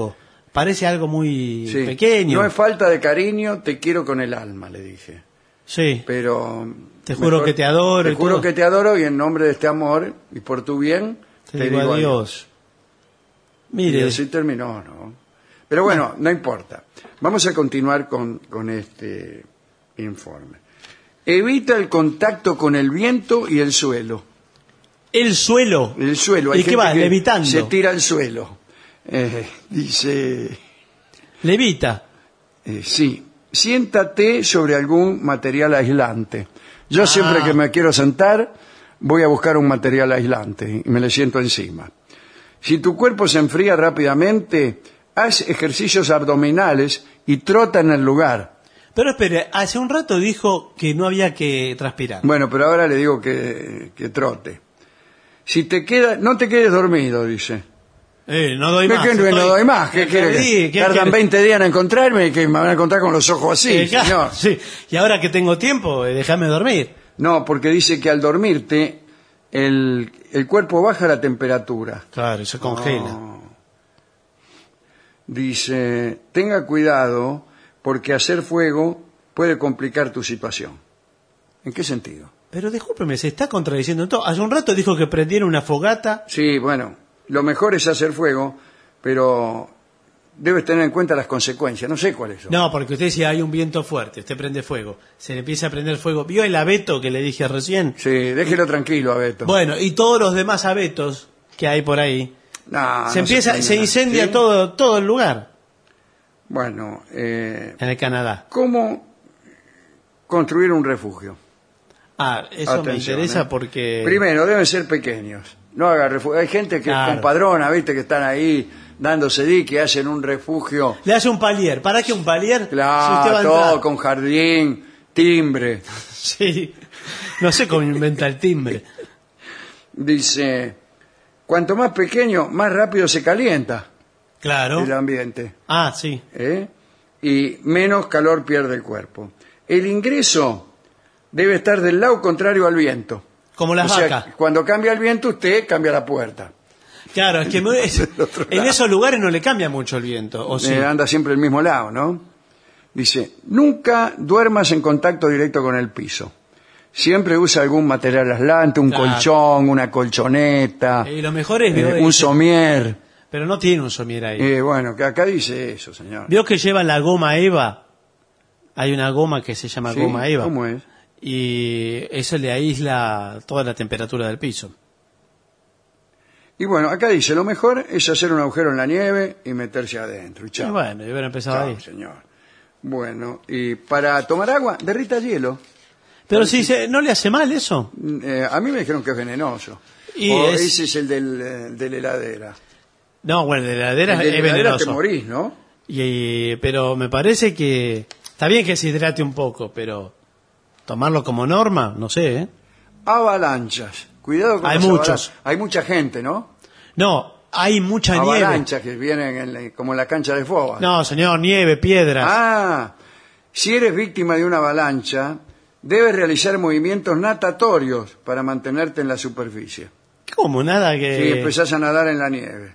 Parece algo muy Sí. pequeño. No es falta de cariño, te quiero con el alma, le dije. Sí. Pero Te juro que te adoro Te y juro todo. que te adoro y en nombre de este amor y por tu bien Te digo adiós. Y Mire, así terminó, ¿no? Pero bueno, no importa. Vamos a continuar con este informe. Evita el contacto con el viento y el suelo. el suelo. El suelo. ¿Y qué va? que Levitando. se tira al suelo. Dice, Levita. sí, siéntate sobre algún material aislante. Yo siempre que me quiero sentar, voy a buscar un material aislante y me le siento encima. Si tu cuerpo se enfría rápidamente, haz ejercicios abdominales y trota en el lugar. Pero espere, hace un rato dijo que no había que transpirar. Bueno, pero ahora le digo que trote. Si te queda, no te quedes dormido, dice. No doy más. ¿Qué no doy más? ¿Qué quiere? Sí, ¿qué Tardan quiere? 20 días en encontrarme y que me van a encontrar con los ojos así, Claro, señor. sí. Y ahora que tengo tiempo, déjame dormir. No, porque dice que al dormirte el cuerpo baja la temperatura. Claro, se congela. Dice, tenga cuidado porque hacer fuego puede complicar tu situación. ¿En qué sentido? Pero discúlpeme, se está contradiciendo todo. Hace un rato dijo que prendiera una fogata. Sí, bueno, lo mejor es hacer fuego, pero debes tener en cuenta las consecuencias. No sé cuáles son. No, porque usted decía hay un viento fuerte, usted prende fuego. Se le empieza a prender fuego. ¿Vio el abeto que le dije recién? Sí, déjelo tranquilo, Abeto. Bueno, y todos los demás abetos que hay por ahí. No, Se no empieza, prende se nada. incendia ¿Sí? todo el lugar Bueno, en el Canadá. ¿cómo construir un refugio? Eso me Atención, interesa ¿eh? porque... Primero, deben ser pequeños. No haga refugio. Hay gente que Claro. con padrona, viste, que están ahí dándose dique, hacen un refugio. Le hace un palier. ¿Para qué un palier? Claro, Si usted va a todo entrar. con jardín, timbre. Sí. No sé cómo inventa el timbre. Dice, cuanto más pequeño, más rápido se calienta Claro. el ambiente. Sí. Y menos calor pierde el cuerpo. El ingreso debe estar del lado contrario al viento. Como las O sea, vacas. cuando cambia el viento, usted cambia la puerta. Claro, es que en esos lugares no le cambia mucho el viento. ¿O sí? Anda siempre el mismo lado, ¿no? Dice, nunca duermas en contacto directo con el piso. Siempre usa algún material aislante, un Claro. colchón, una colchoneta, Y lo mejor es... un somier. Pero no tiene un somier ahí. Bueno, que acá dice eso, señor. ¿Vio que lleva la goma Eva? Hay una goma que se llama ¿Sí? goma Eva. ¿Cómo es? Y eso le aísla toda la temperatura del piso. Y bueno, acá dice, lo mejor es hacer un agujero en la nieve y meterse adentro. Y Y chao. bueno, y hubiera empezado Chao, ahí. señor. Bueno, y para tomar agua, derrita hielo. Pero si no le hace mal eso. A mí me dijeron que es venenoso. Y ese es el de la heladera. No, bueno, de la heladera El de la es heladera venenoso. te morís, ¿no? Pero me parece que está bien que se hidrate un poco, pero tomarlo como norma, no sé, ¿eh? Avalanchas. Cuidado con Hay las muchos. avalanchas. Hay mucha gente, ¿no? No, hay mucha nieve. Avalanchas que vienen como en la cancha de fútbol. No, señor, nieve, piedras. Si eres víctima de una avalancha, debes realizar movimientos natatorios para mantenerte en la superficie. ¿Cómo? Nada que... Si empezás a nadar en la nieve.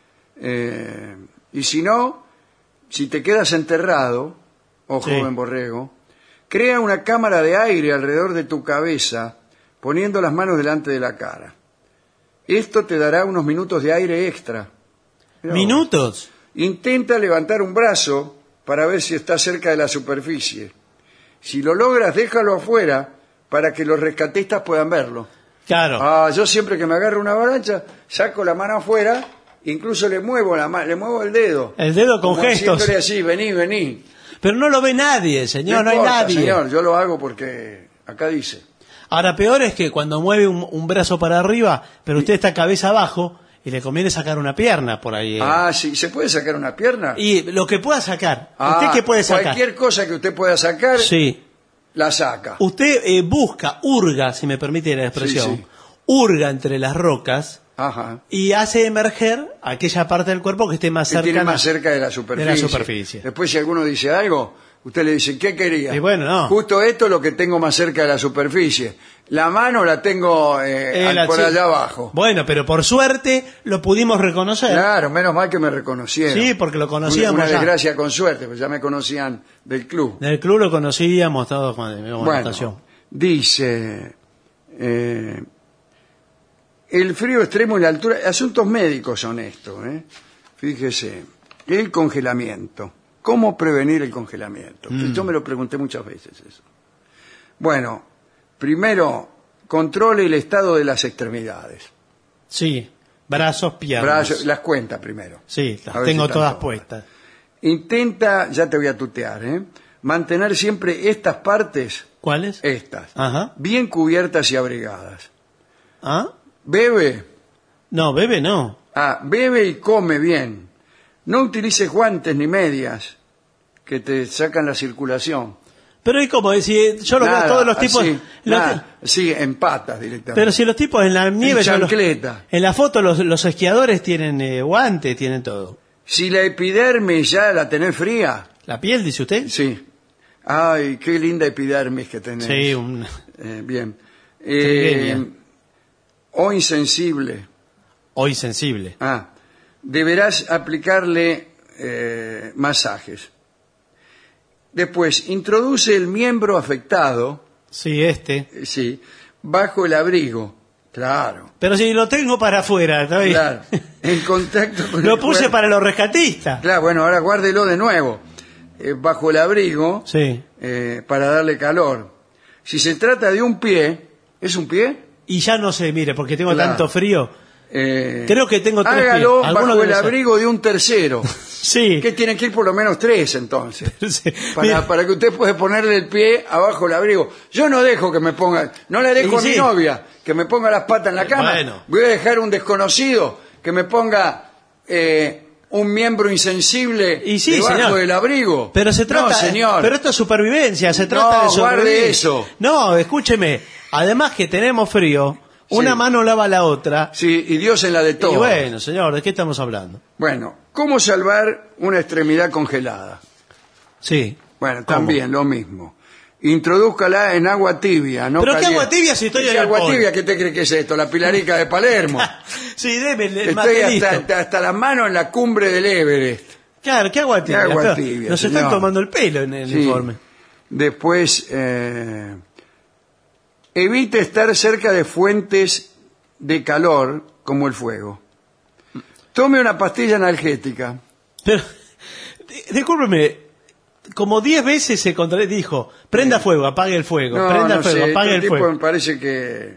Y si no, si te quedas enterrado, Sí. joven borrego, crea una cámara de aire alrededor de tu cabeza, poniendo las manos delante de la cara. Esto te dará unos minutos de aire extra. Mirá vos. ¿Minutos? Intenta levantar un brazo para ver si está cerca de la superficie. Si lo logras, déjalo afuera para que los rescatistas puedan verlo. Claro. Yo siempre que me agarro una avalancha, saco la mano afuera, incluso le muevo le muevo el dedo. El dedo con Como gestos. haciéndole así, vení. Pero no lo ve nadie, señor, no hay importa, nadie. señor, yo lo hago porque acá dice. Ahora, peor es que cuando mueve un brazo para arriba, pero usted está cabeza abajo y le conviene sacar una pierna por ahí. Sí, ¿se puede sacar una pierna? Y lo que pueda sacar. ¿Usted qué puede sacar? Cualquier cosa que usted pueda sacar, Sí. la saca. Usted hurga, si me permite la expresión, Sí. hurga entre las rocas Ajá. y hace emerger aquella parte del cuerpo que esté más Que cerca tiene más cerca de la superficie. de la superficie. Después, si alguno dice algo, Usted le dice, ¿qué quería? Y bueno, no. Justo esto es lo que tengo más cerca de la superficie. La mano la tengo por allá abajo. Bueno, pero por suerte lo pudimos reconocer. Claro, menos mal que me reconocieron. Sí, porque lo conocíamos. Una ya. desgracia con suerte, pues ya me conocían del club. Del club lo conocíamos todos con la estación. Dice, el frío extremo y la altura, asuntos médicos son estos, Fíjese, el congelamiento. ¿Cómo prevenir el congelamiento? Yo me lo pregunté muchas veces eso. Bueno, primero, controle el estado de las extremidades. Sí, brazos, piernas. Las cuenta primero. Sí, las tengo todas puestas. Intenta, ya te voy a tutear, mantener siempre estas partes. ¿Cuáles? Estas. Ajá. Bien cubiertas y abrigadas. ¿Ah? Bebe. No, bebe no. Bebe y come bien. No utilices guantes ni medias que te sacan la circulación. Pero es como decir, yo lo veo todos los tipos. Sí, en patas directamente. Pero si los tipos en la nieve. En chancleta. En la foto los esquiadores tienen guantes, tienen todo. Si la epidermis ya la tenés fría. ¿La piel, dice usted? Sí. Ay, qué linda epidermis que tenés. Sí, bien. O insensible. O insensible. Deberás aplicarle masajes. Después, introduce el miembro afectado. Sí, Sí, bajo el abrigo. Claro. Pero si lo tengo para afuera, ¿está bien? Claro. En contacto con lo puse para los rescatistas. Claro, bueno, ahora guárdelo de nuevo. Bajo el abrigo. Sí. Para darle calor. Si se trata de un pie, ¿es un pie? Y ya no sé, mire, porque tengo tanto frío. Creo que tengo 3 hágalo pies. Bajo el abrigo de un tercero. Sí. Que tiene que ir por lo menos 3 entonces. Sí. Para que usted pueda ponerle el pie abajo el abrigo. Yo no dejo que me ponga, no le dejo a mi novia que me ponga las patas en la cama. Bueno. Voy a dejar un desconocido que me ponga un miembro insensible debajo del abrigo. Pero se trata, no, señor. Pero esto es supervivencia, se trata de sobrevivir. Guarde eso. No, escúcheme. Además que tenemos frío. Una mano lava la otra. Sí, y Dios en la de todos. Y bueno, señor, ¿de qué estamos hablando? Bueno, ¿cómo salvar una extremidad congelada? Sí. Bueno, también lo mismo. Introdúzcala en agua tibia, no ¿Pero caliente. qué agua tibia si estoy en el agua polo? tibia? ¿Qué te cree que es esto? ¿La Pilarica de Palermo? Sí, deme el Estoy hasta las manos en la cumbre del Everest. Claro, ¿qué agua tibia? ¿Qué agua tibia, Nos señor? están tomando el pelo en el informe. Después, evite estar cerca de fuentes de calor como el fuego. Tome una pastilla analgética. Pero, discúlpeme, como 10 veces se dijo, prenda fuego, apague el fuego, prenda fuego, apague el fuego. Me parece que...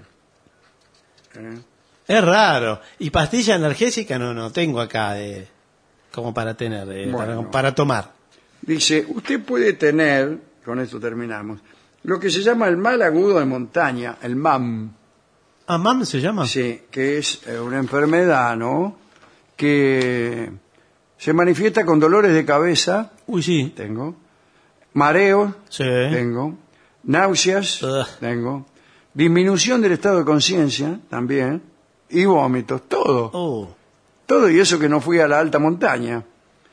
Es raro. Y pastilla analgésica no tengo acá como para tener, para tomar. Dice, usted puede tener, con esto terminamos, lo que se llama el mal agudo de montaña, el MAM. ¿Ah, MAM se llama? Sí, que es una enfermedad, ¿no? Que se manifiesta con dolores de cabeza. Uy, sí. Tengo. Mareos. Sí. Tengo. Náuseas. Tengo. Disminución del estado de conciencia, también. Y vómitos, todo. Todo, y eso que no fui a la alta montaña.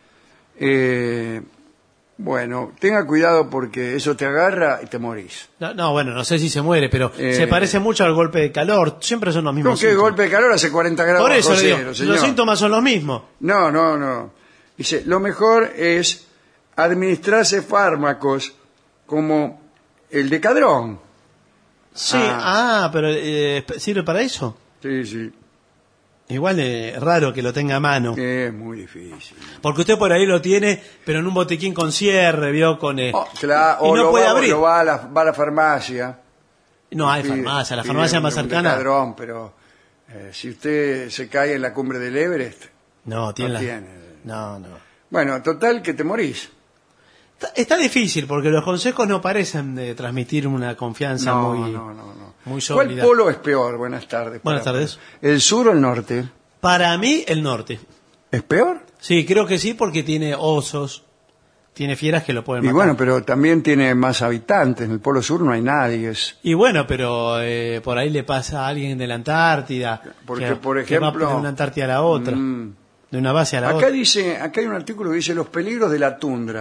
Bueno, tenga cuidado porque eso te agarra y te morís. Bueno, no sé si se muere, pero se parece mucho al golpe de calor. Siempre son los mismos ¿Con qué golpe de calor hace 40 grados Por eso bajo le cero, digo, los síntomas son los mismos. No. Dice, lo mejor es administrarse fármacos como el Decadrón. Sí, pero ¿sirve para eso? Sí. Igual es raro que lo tenga a mano. Es muy difícil. Porque usted por ahí lo tiene, pero en un botiquín con cierre, vio, con... claro, y no puede abrir. O va a la farmacia. No hay farmacia, la farmacia más cercana. Decadrón, pero si usted se cae en la cumbre del Everest, no tiene. No. Bueno, total que te morís. Está difícil porque los consejos no parecen de transmitir una confianza muy sólida. ¿Cuál polo es peor? Buenas tardes. Buenas tardes. ¿El sur o el norte? Para mí, el norte. ¿Es peor? Sí, creo que sí, porque tiene osos, tiene fieras que lo pueden matar. Y bueno, pero también tiene más habitantes. En el polo sur no hay nadie. Y bueno, pero por ahí le pasa a alguien de la Antártida. Porque, por ejemplo... que va de una Antártida a la otra, de una base a la otra. Acá hay un artículo que dice los peligros de la tundra.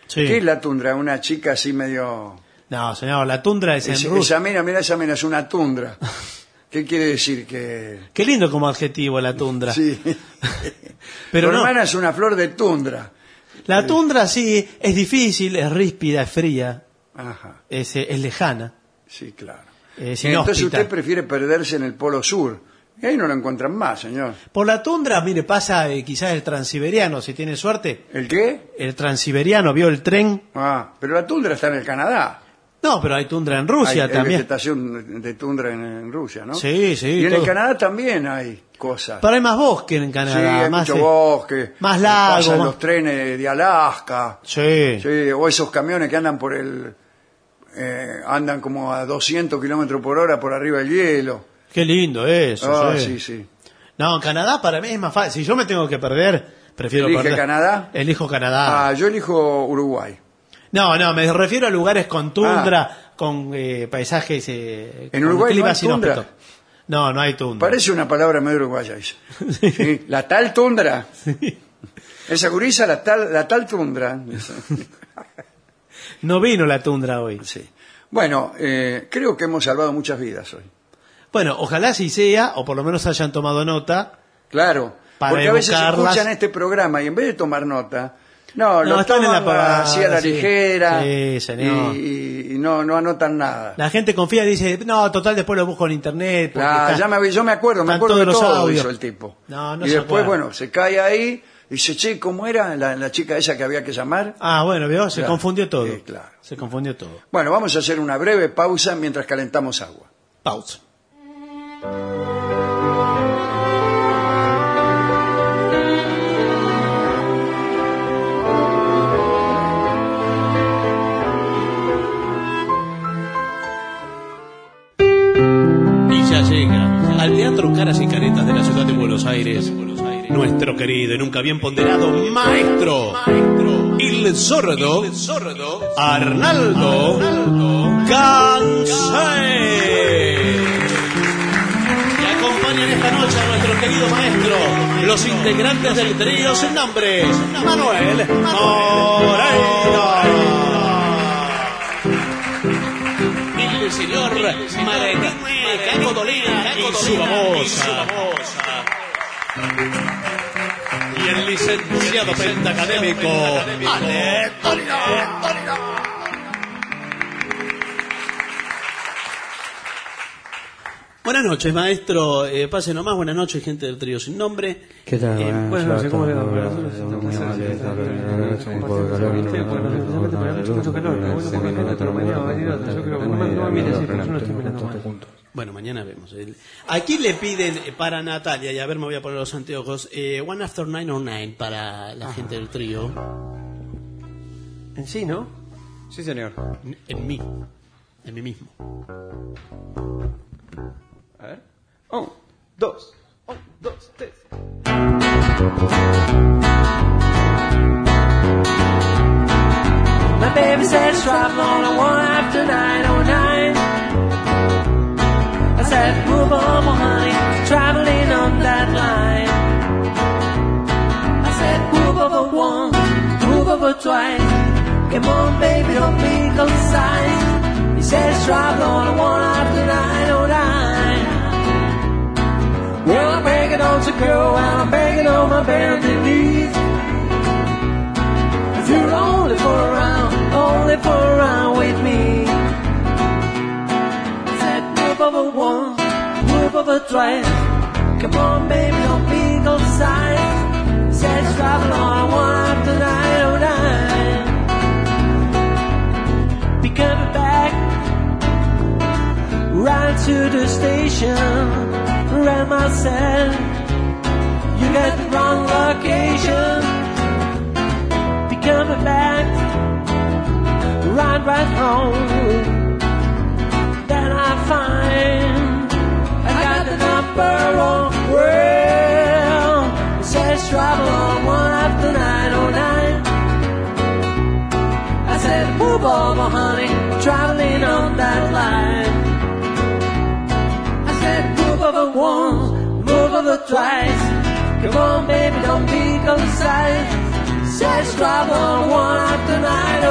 Sí. ¿Qué es la tundra? Una chica así medio... No, señor, la tundra es en Esa ruso. mina, esa mina es una tundra. ¿Qué quiere decir? Que... Qué lindo como adjetivo la tundra. Sí. Pero Tu no, hermana es una flor de tundra. la tundra sí, es difícil, es ríspida, es fría, Ajá, es lejana. sí, claro. Es Entonces inhóspita. usted prefiere perderse en el Polo Sur. Y ahí no lo encuentran más, señor. Por la tundra, mire, pasa quizás el transiberiano, si tiene suerte. ¿El qué? El transiberiano, ¿vio el tren? Ah, pero la tundra está en el Canadá. No, pero hay tundra en Rusia Hay también. vegetación de tundra en Rusia, ¿no? Sí, sí. Y en todo. el Canadá también hay cosas. Pero hay más bosque en Sí, Canadá. hay más, mucho bosque. más lago, Pasan más- los trenes de Alaska. Sí. Sí, o esos camiones que andan por el... andan como a 200 kilómetros por hora por arriba del hielo. Qué lindo eso. Ah, sí. sí, sí. No, en Canadá para mí es más fácil. Si yo me tengo que perder, prefiero ¿Elige perder. Canadá? Elijo Canadá. Ah, yo elijo Uruguay. No, me refiero a lugares con tundra, con paisajes. ¿En con Uruguay no hay climas tundra? inhóspitos. No, no hay tundra. Parece una palabra medio uruguaya esa. Sí, la tal tundra. Esa gurisa, la tal tundra. No vino la tundra hoy. Sí. Bueno, creo que hemos salvado muchas vidas hoy. Bueno, ojalá sí sea, o por lo menos hayan tomado nota. Claro, Para porque a veces evocarlas. escuchan este programa y en vez de tomar nota, no, lo están en toman la parada, así a la sí. ligera Sí, señor. y no anotan nada. La gente confía y dice, no, total, después lo busco en internet. porque Ah, está- yo me acuerdo están de todos los todo audios. hizo el tipo. No, no y se después, acuerda. bueno, se cae ahí y dice, che, ¿cómo era la chica esa que había que llamar? Ah, bueno, vio, se Claro. confundió todo. Sí, claro. Se confundió todo. Bueno, vamos a hacer una breve pausa mientras calentamos agua. Pausa. Y ya llega al Teatro Caras y Caretas de la ciudad de Buenos Aires nuestro querido y nunca bien ponderado maestro, el sordo Arnaldo Gansé. Y acompañan esta noche a nuestro querido maestro los integrantes del trío sin nombre, Manuel Moreira y el señor Marenime Caco Dolina y su babosa. Y el licenciado pentacadémico Ale Dolina. Buenas noches, maestro. Pase nomás. Buenas noches, gente del trío sin nombre. ¿Qué tal? Bueno, no sé cómo le va. Bueno, mañana vemos. Aquí le piden para Natalia, y a ver, me voy a poner los anteojos, One After 909 para la gente del trío. En sí, ¿no? Sí, señor. En mí mismo. A ver. 1, 2, 3. My baby says travel on a one after 909. I said move over, honey, traveling on that line. I said move over once, move over twice. Come on, baby, don't be concise. He says travel on a one after 909. Well, I'm begging on to go, and I'm begging on my bended knees. If you're only for a round with me. I said move over once, move over twice. Come on, baby, don't be concise. He says travel on one after 909. Be coming back, right to the station. Ran myself, you got the wrong location. Be coming back, right home. Then I find I got the number wrong. Well, it says travel on one after 909. I said move over, honey, traveling on that line. Move over once, move over twice. Come on, baby, don't be concise. Says travel on one after 909.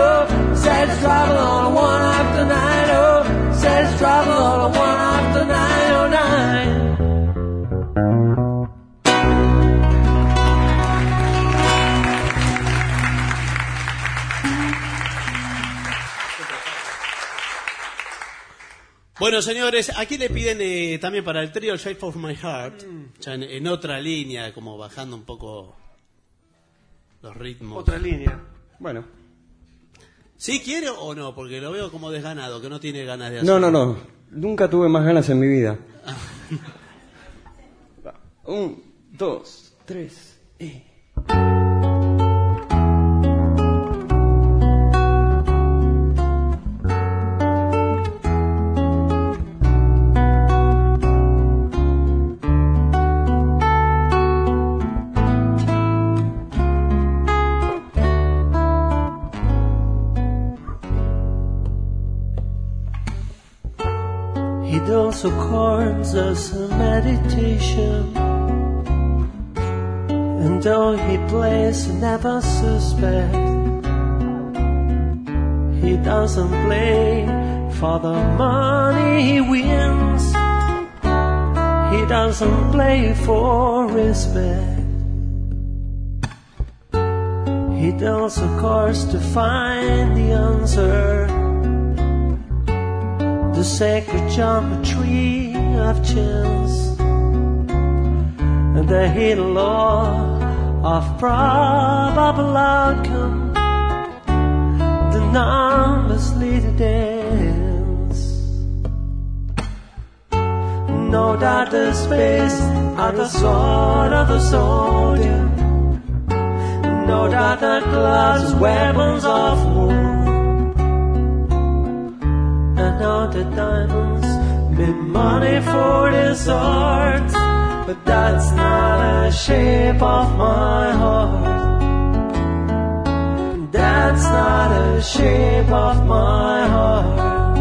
Bueno, señores, aquí le piden también para el trío Shape of My Heart, ya en otra línea, como bajando un poco los ritmos. Otra línea. Bueno. ¿Sí quiere o no? Porque lo veo como desganado, que no tiene ganas de hacer. No. Nunca tuve más ganas en mi vida. 1, 2, 3 y... He also chords as a meditation, and though he plays, never suspect. He doesn't play for the money he wins. He doesn't play for respect. He deals a course to find the answer, the sacred geometry of chance, and the hidden law of probable outcome. The numbers lead the dance. No data space at the sword of the soldier. No data class weapons of war. And all the diamonds mean money for this art, but that's not a shape of my heart. That's not a shape of my heart.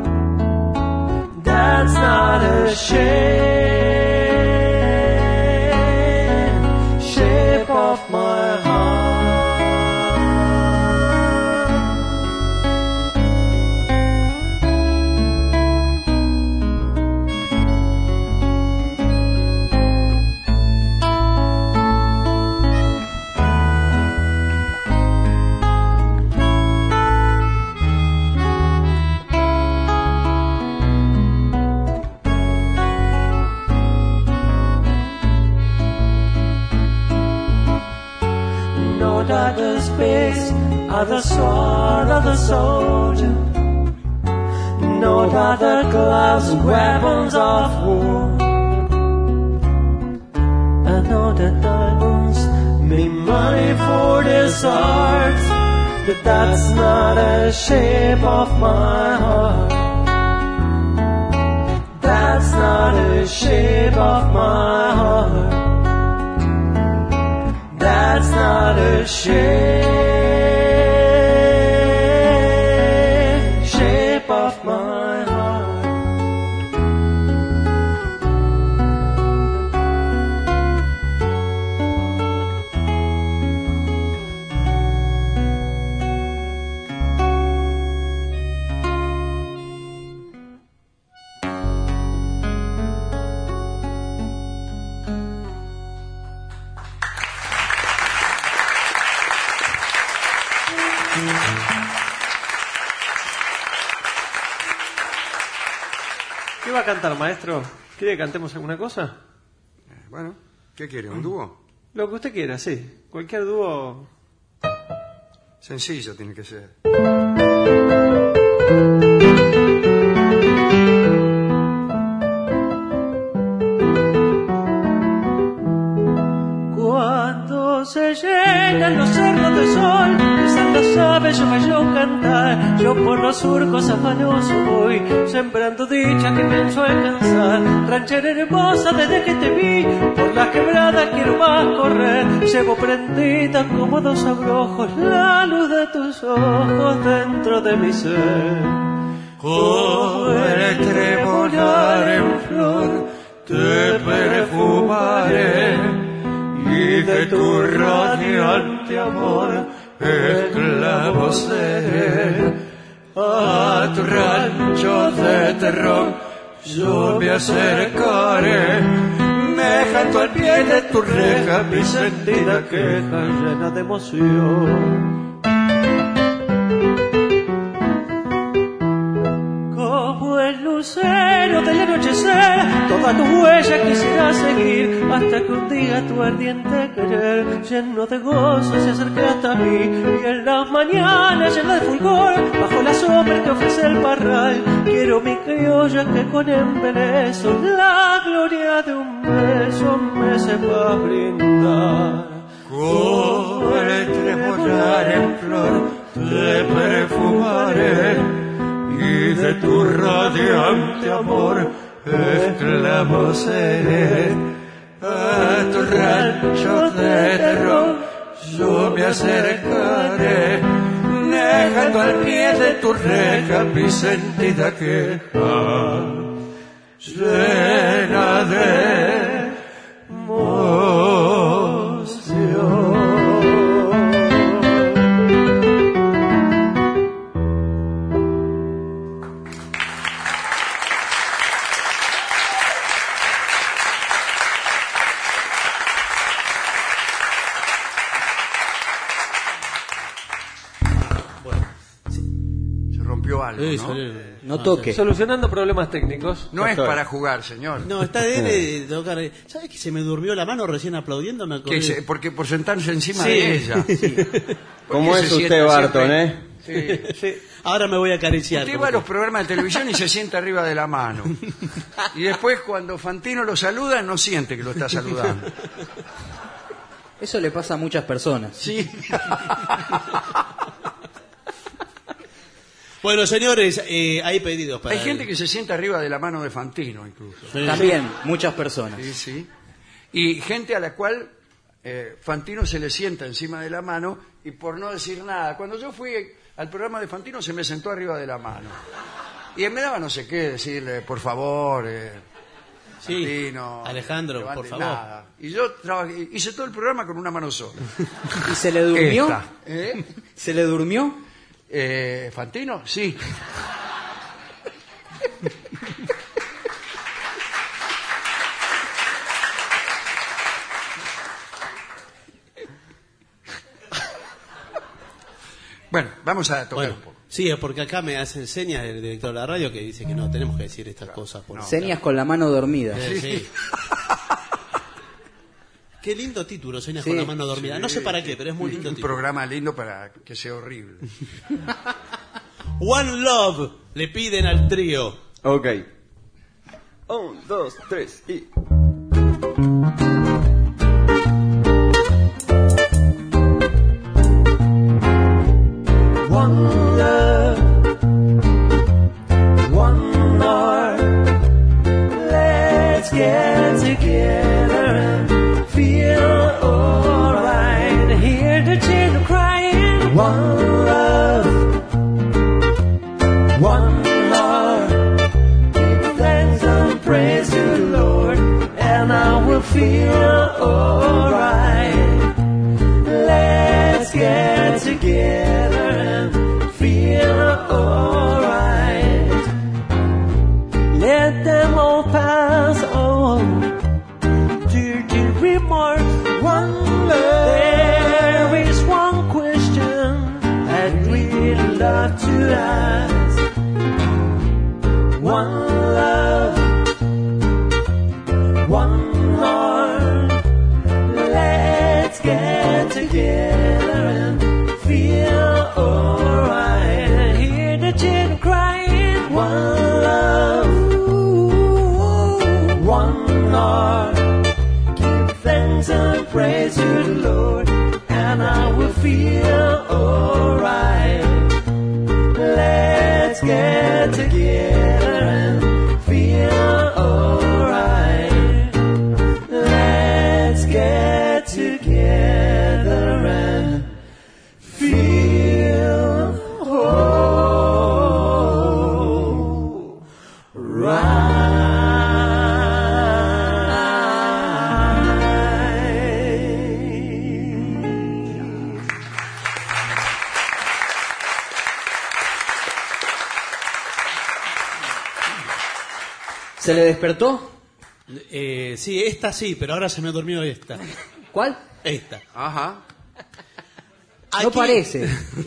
That's not a shape of my heart. Other space, other sword, other soldier. No other gloves, weapons of war. I know that diamonds mean money for this art, but that's not a shape of my heart. That's not a shape of my heart. That's not a shape of my heart. ¿Qué va a cantar, maestro? ¿Quiere que cantemos alguna cosa? Bueno, ¿qué quiere? ¿Un dúo? Lo que usted quiera, sí. Cualquier dúo. Sencillo tiene que ser. Cuando se llenan los cerros de sol, están las aves, yo me hallo cantar. Yo por los surcos afanoso voy, sembrando dicha que pienso alcanzar. Ranchera hermosa desde que te vi, por las quebradas quiero más correr. Llevo prendida como dos abrojos la luz de tus ojos dentro de mi ser. Como el trebolar en flor, te perfumaré, y de tu radiante amor esclavo seré. A tu rancho de terror yo me acercaré, dejando al pie de tu reja mi sentida queja llena de emoción. Como el lucero a tu huella quisiera seguir, hasta que un día tu ardiente querer, lleno de gozo, se acerque hasta mí. Y en las mañanas llenas de fulgor, bajo la sombra que ofrece el parral, quiero mi criolla que con embeleso la gloria de un beso me sepa brindar. Como el tremolar en flor te perfumaré, y de tu radiante amor esclavo seré. A tu rancho de terror yo me acercaré, dejando al pie de tu reja mi sentida queja, llena de emoción. Algo, ¿no? No toque. Solucionando problemas técnicos. No es para jugar, señor. No, está de tocar. ¿Sabes que se me durmió la mano recién aplaudiendo? Me acordé. Porque por sentarse encima de ella. Sí. ¿Cómo es usted, Barton, Sí. Sí. Ahora me voy a acariciar. Usted va a los programas de televisión y se sienta arriba de la mano. Y después cuando Fantino lo saluda, no siente que lo está saludando. Eso le pasa a muchas personas. Sí. Bueno, señores, hay pedidos para... Hay gente que se sienta arriba de la mano de Fantino, incluso. Sí. También, muchas personas. Sí, sí. Y gente a la cual Fantino se le sienta encima de la mano y por no decir nada. Cuando yo fui al programa de Fantino se me sentó arriba de la mano. Y me daba no sé qué decirle, por favor, Sí, Fantino, Alejandro, por favor. nada. Y yo hice todo el programa con una mano sola. ¿Y se le durmió? Esta. ¿Se le durmió? ¿Fantino? Sí. Bueno, vamos a tocar un poco. Sí, porque acá me hacen señas el director de la radio que dice que no tenemos que decir estas cosas. Por Señas con la mano dormida. Sí. Qué lindo título, Señas Sí. con la mano dormida. No sé para qué, pero es muy lindo Un título. programa lindo para que sea horrible. One Love le piden al trío. Ok. 1, 2, 3 y... One love, one heart. Let's get together and feel alright. Hear the children crying. One love, one heart. Give thanks and praise to the Lord, and I will feel alright. Let's get together and feel alright. Let them all pass on. Dirty remarks. One love. There is one question I'd really love to ask. One love, one heart. Let's get together and feel alright. And hear the children crying. One love, one heart. Give thanks and praise to the Lord, and I will feel alright. Let's get together and feel alright. Let's get together and feel alright. ¿Se le despertó? Sí, esta sí, pero ahora se me durmió esta. ¿Cuál? Esta. Ajá. No Aquí- parece.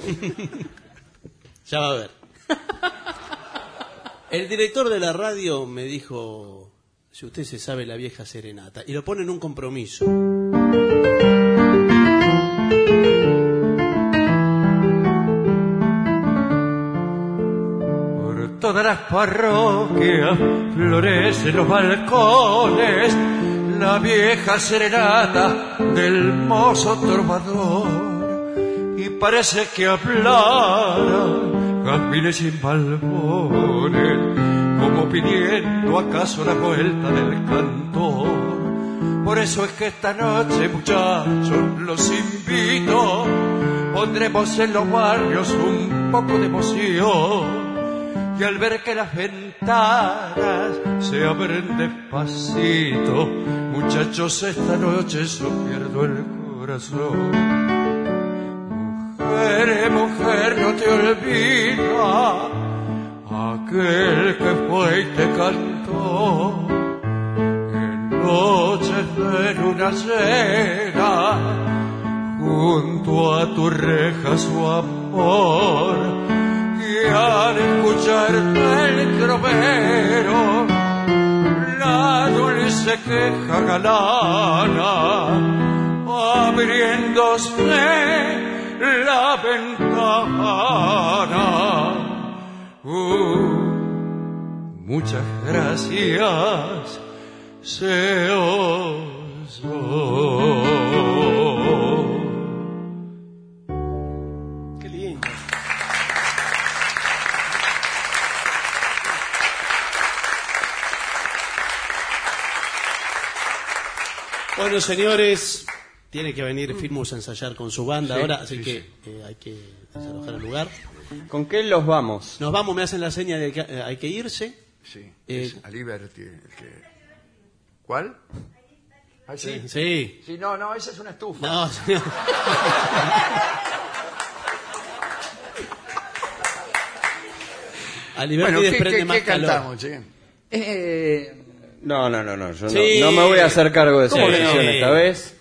Ya va a ver. El director de la radio me dijo, Si usted se sabe la vieja serenata. Y lo pone en un compromiso. Por todas las parroquias florecen los balcones la vieja serenata del mozo trovador. Y parece que hablara jazmines y balbones, como pidiendo acaso la vuelta del cantor. Por eso es que esta noche, muchachos, los invito, pondremos en los barrios un poco de emoción. Y al ver que las ventanas se abren despacito, muchachos, esta noche yo pierdo el corazón. Mujer, mujer, no te olvidas aquel que fue y te cantó en noches de luna llena, junto a tu reja su amor. Y al escucharte el trovero, la dulce queja galana, abriéndose la ventana. Muchas gracias, se osó. Qué lindo. Bueno, señores, tiene que venir Filmus a ensayar con su banda ahora, así que hay que desalojar el lugar. ¿Con qué los vamos? Nos vamos, me hacen la seña de que hay que irse. Sí, es a Liberty. ¿Cuál? Ah, sí. Sí. Sí, no, esa es una estufa. No, señor. A Liberty desprende más ¿qué calor. cantamos, che? No, yo Sí. no me voy a hacer cargo de esa ¿Cómo que decisión no? esta vez.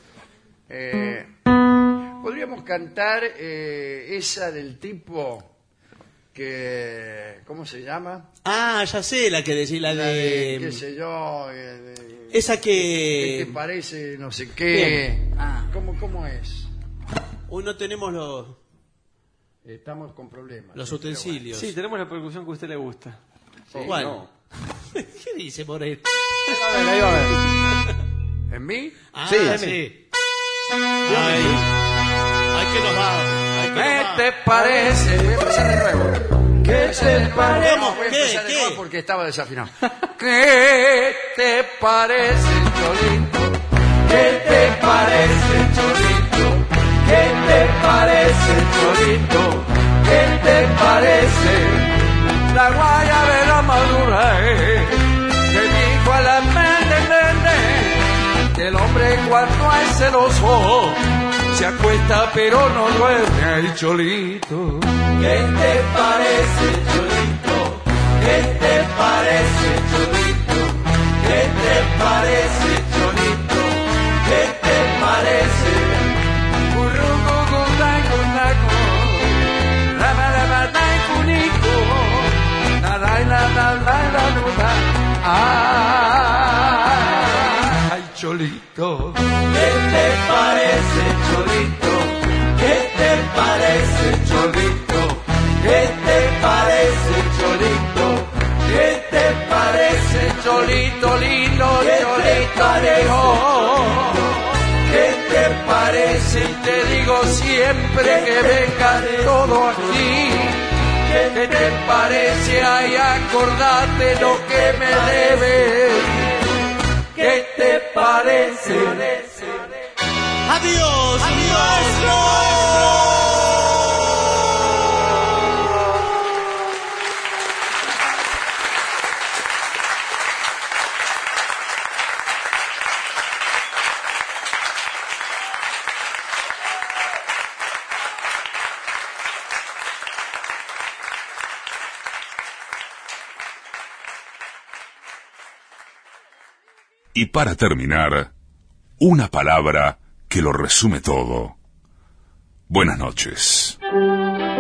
Podríamos cantar esa del tipo que... ¿Cómo se llama? Ah, ya sé la que decís, la de... qué sé yo... esa ¿Qué que... te parece no sé qué? Ah. ¿Cómo es? Hoy no tenemos los Estamos con problemas. utensilios. Sí, tenemos la percusión que a usted le gusta. ¿Cuál? No. ¿Qué dice Morel? Ahí va a ver. ¿En mí? Ah, Sí. sí. Ay, que nos va. ¿Qué te parece? Voy a empezar de nuevo. ¿Qué te parece? No, voy a empezar de nuevo porque estaba desafinado. ¿Qué te parece, Cholito? ¿Qué te parece, Cholito? ¿Qué te parece, Cholito? ¿Qué te parece? La guayabera madura, que dijo a la mente, que el hombre cuando es celoso se acuesta pero no duerme. Ay, Cholito, ¿qué te parece, Cholito? ¿Qué te parece, Cholito? ¿Qué te parece, Cholito? ¿Qué te parece? Ay, Cholito, ¿qué te parece, Cholito? ¿Qué te parece, Cholito? ¿Qué te parece, Cholito? ¿Qué te parece, Cholito lindo, Cholito lindo? ¿Qué te parece? Y te digo siempre que vengan todo aquí. ¿Qué te parece? Ay, acordate lo que me debes. ¿Qué te parece? ¡Adiós! Y para terminar, una palabra que lo resume todo. Buenas noches.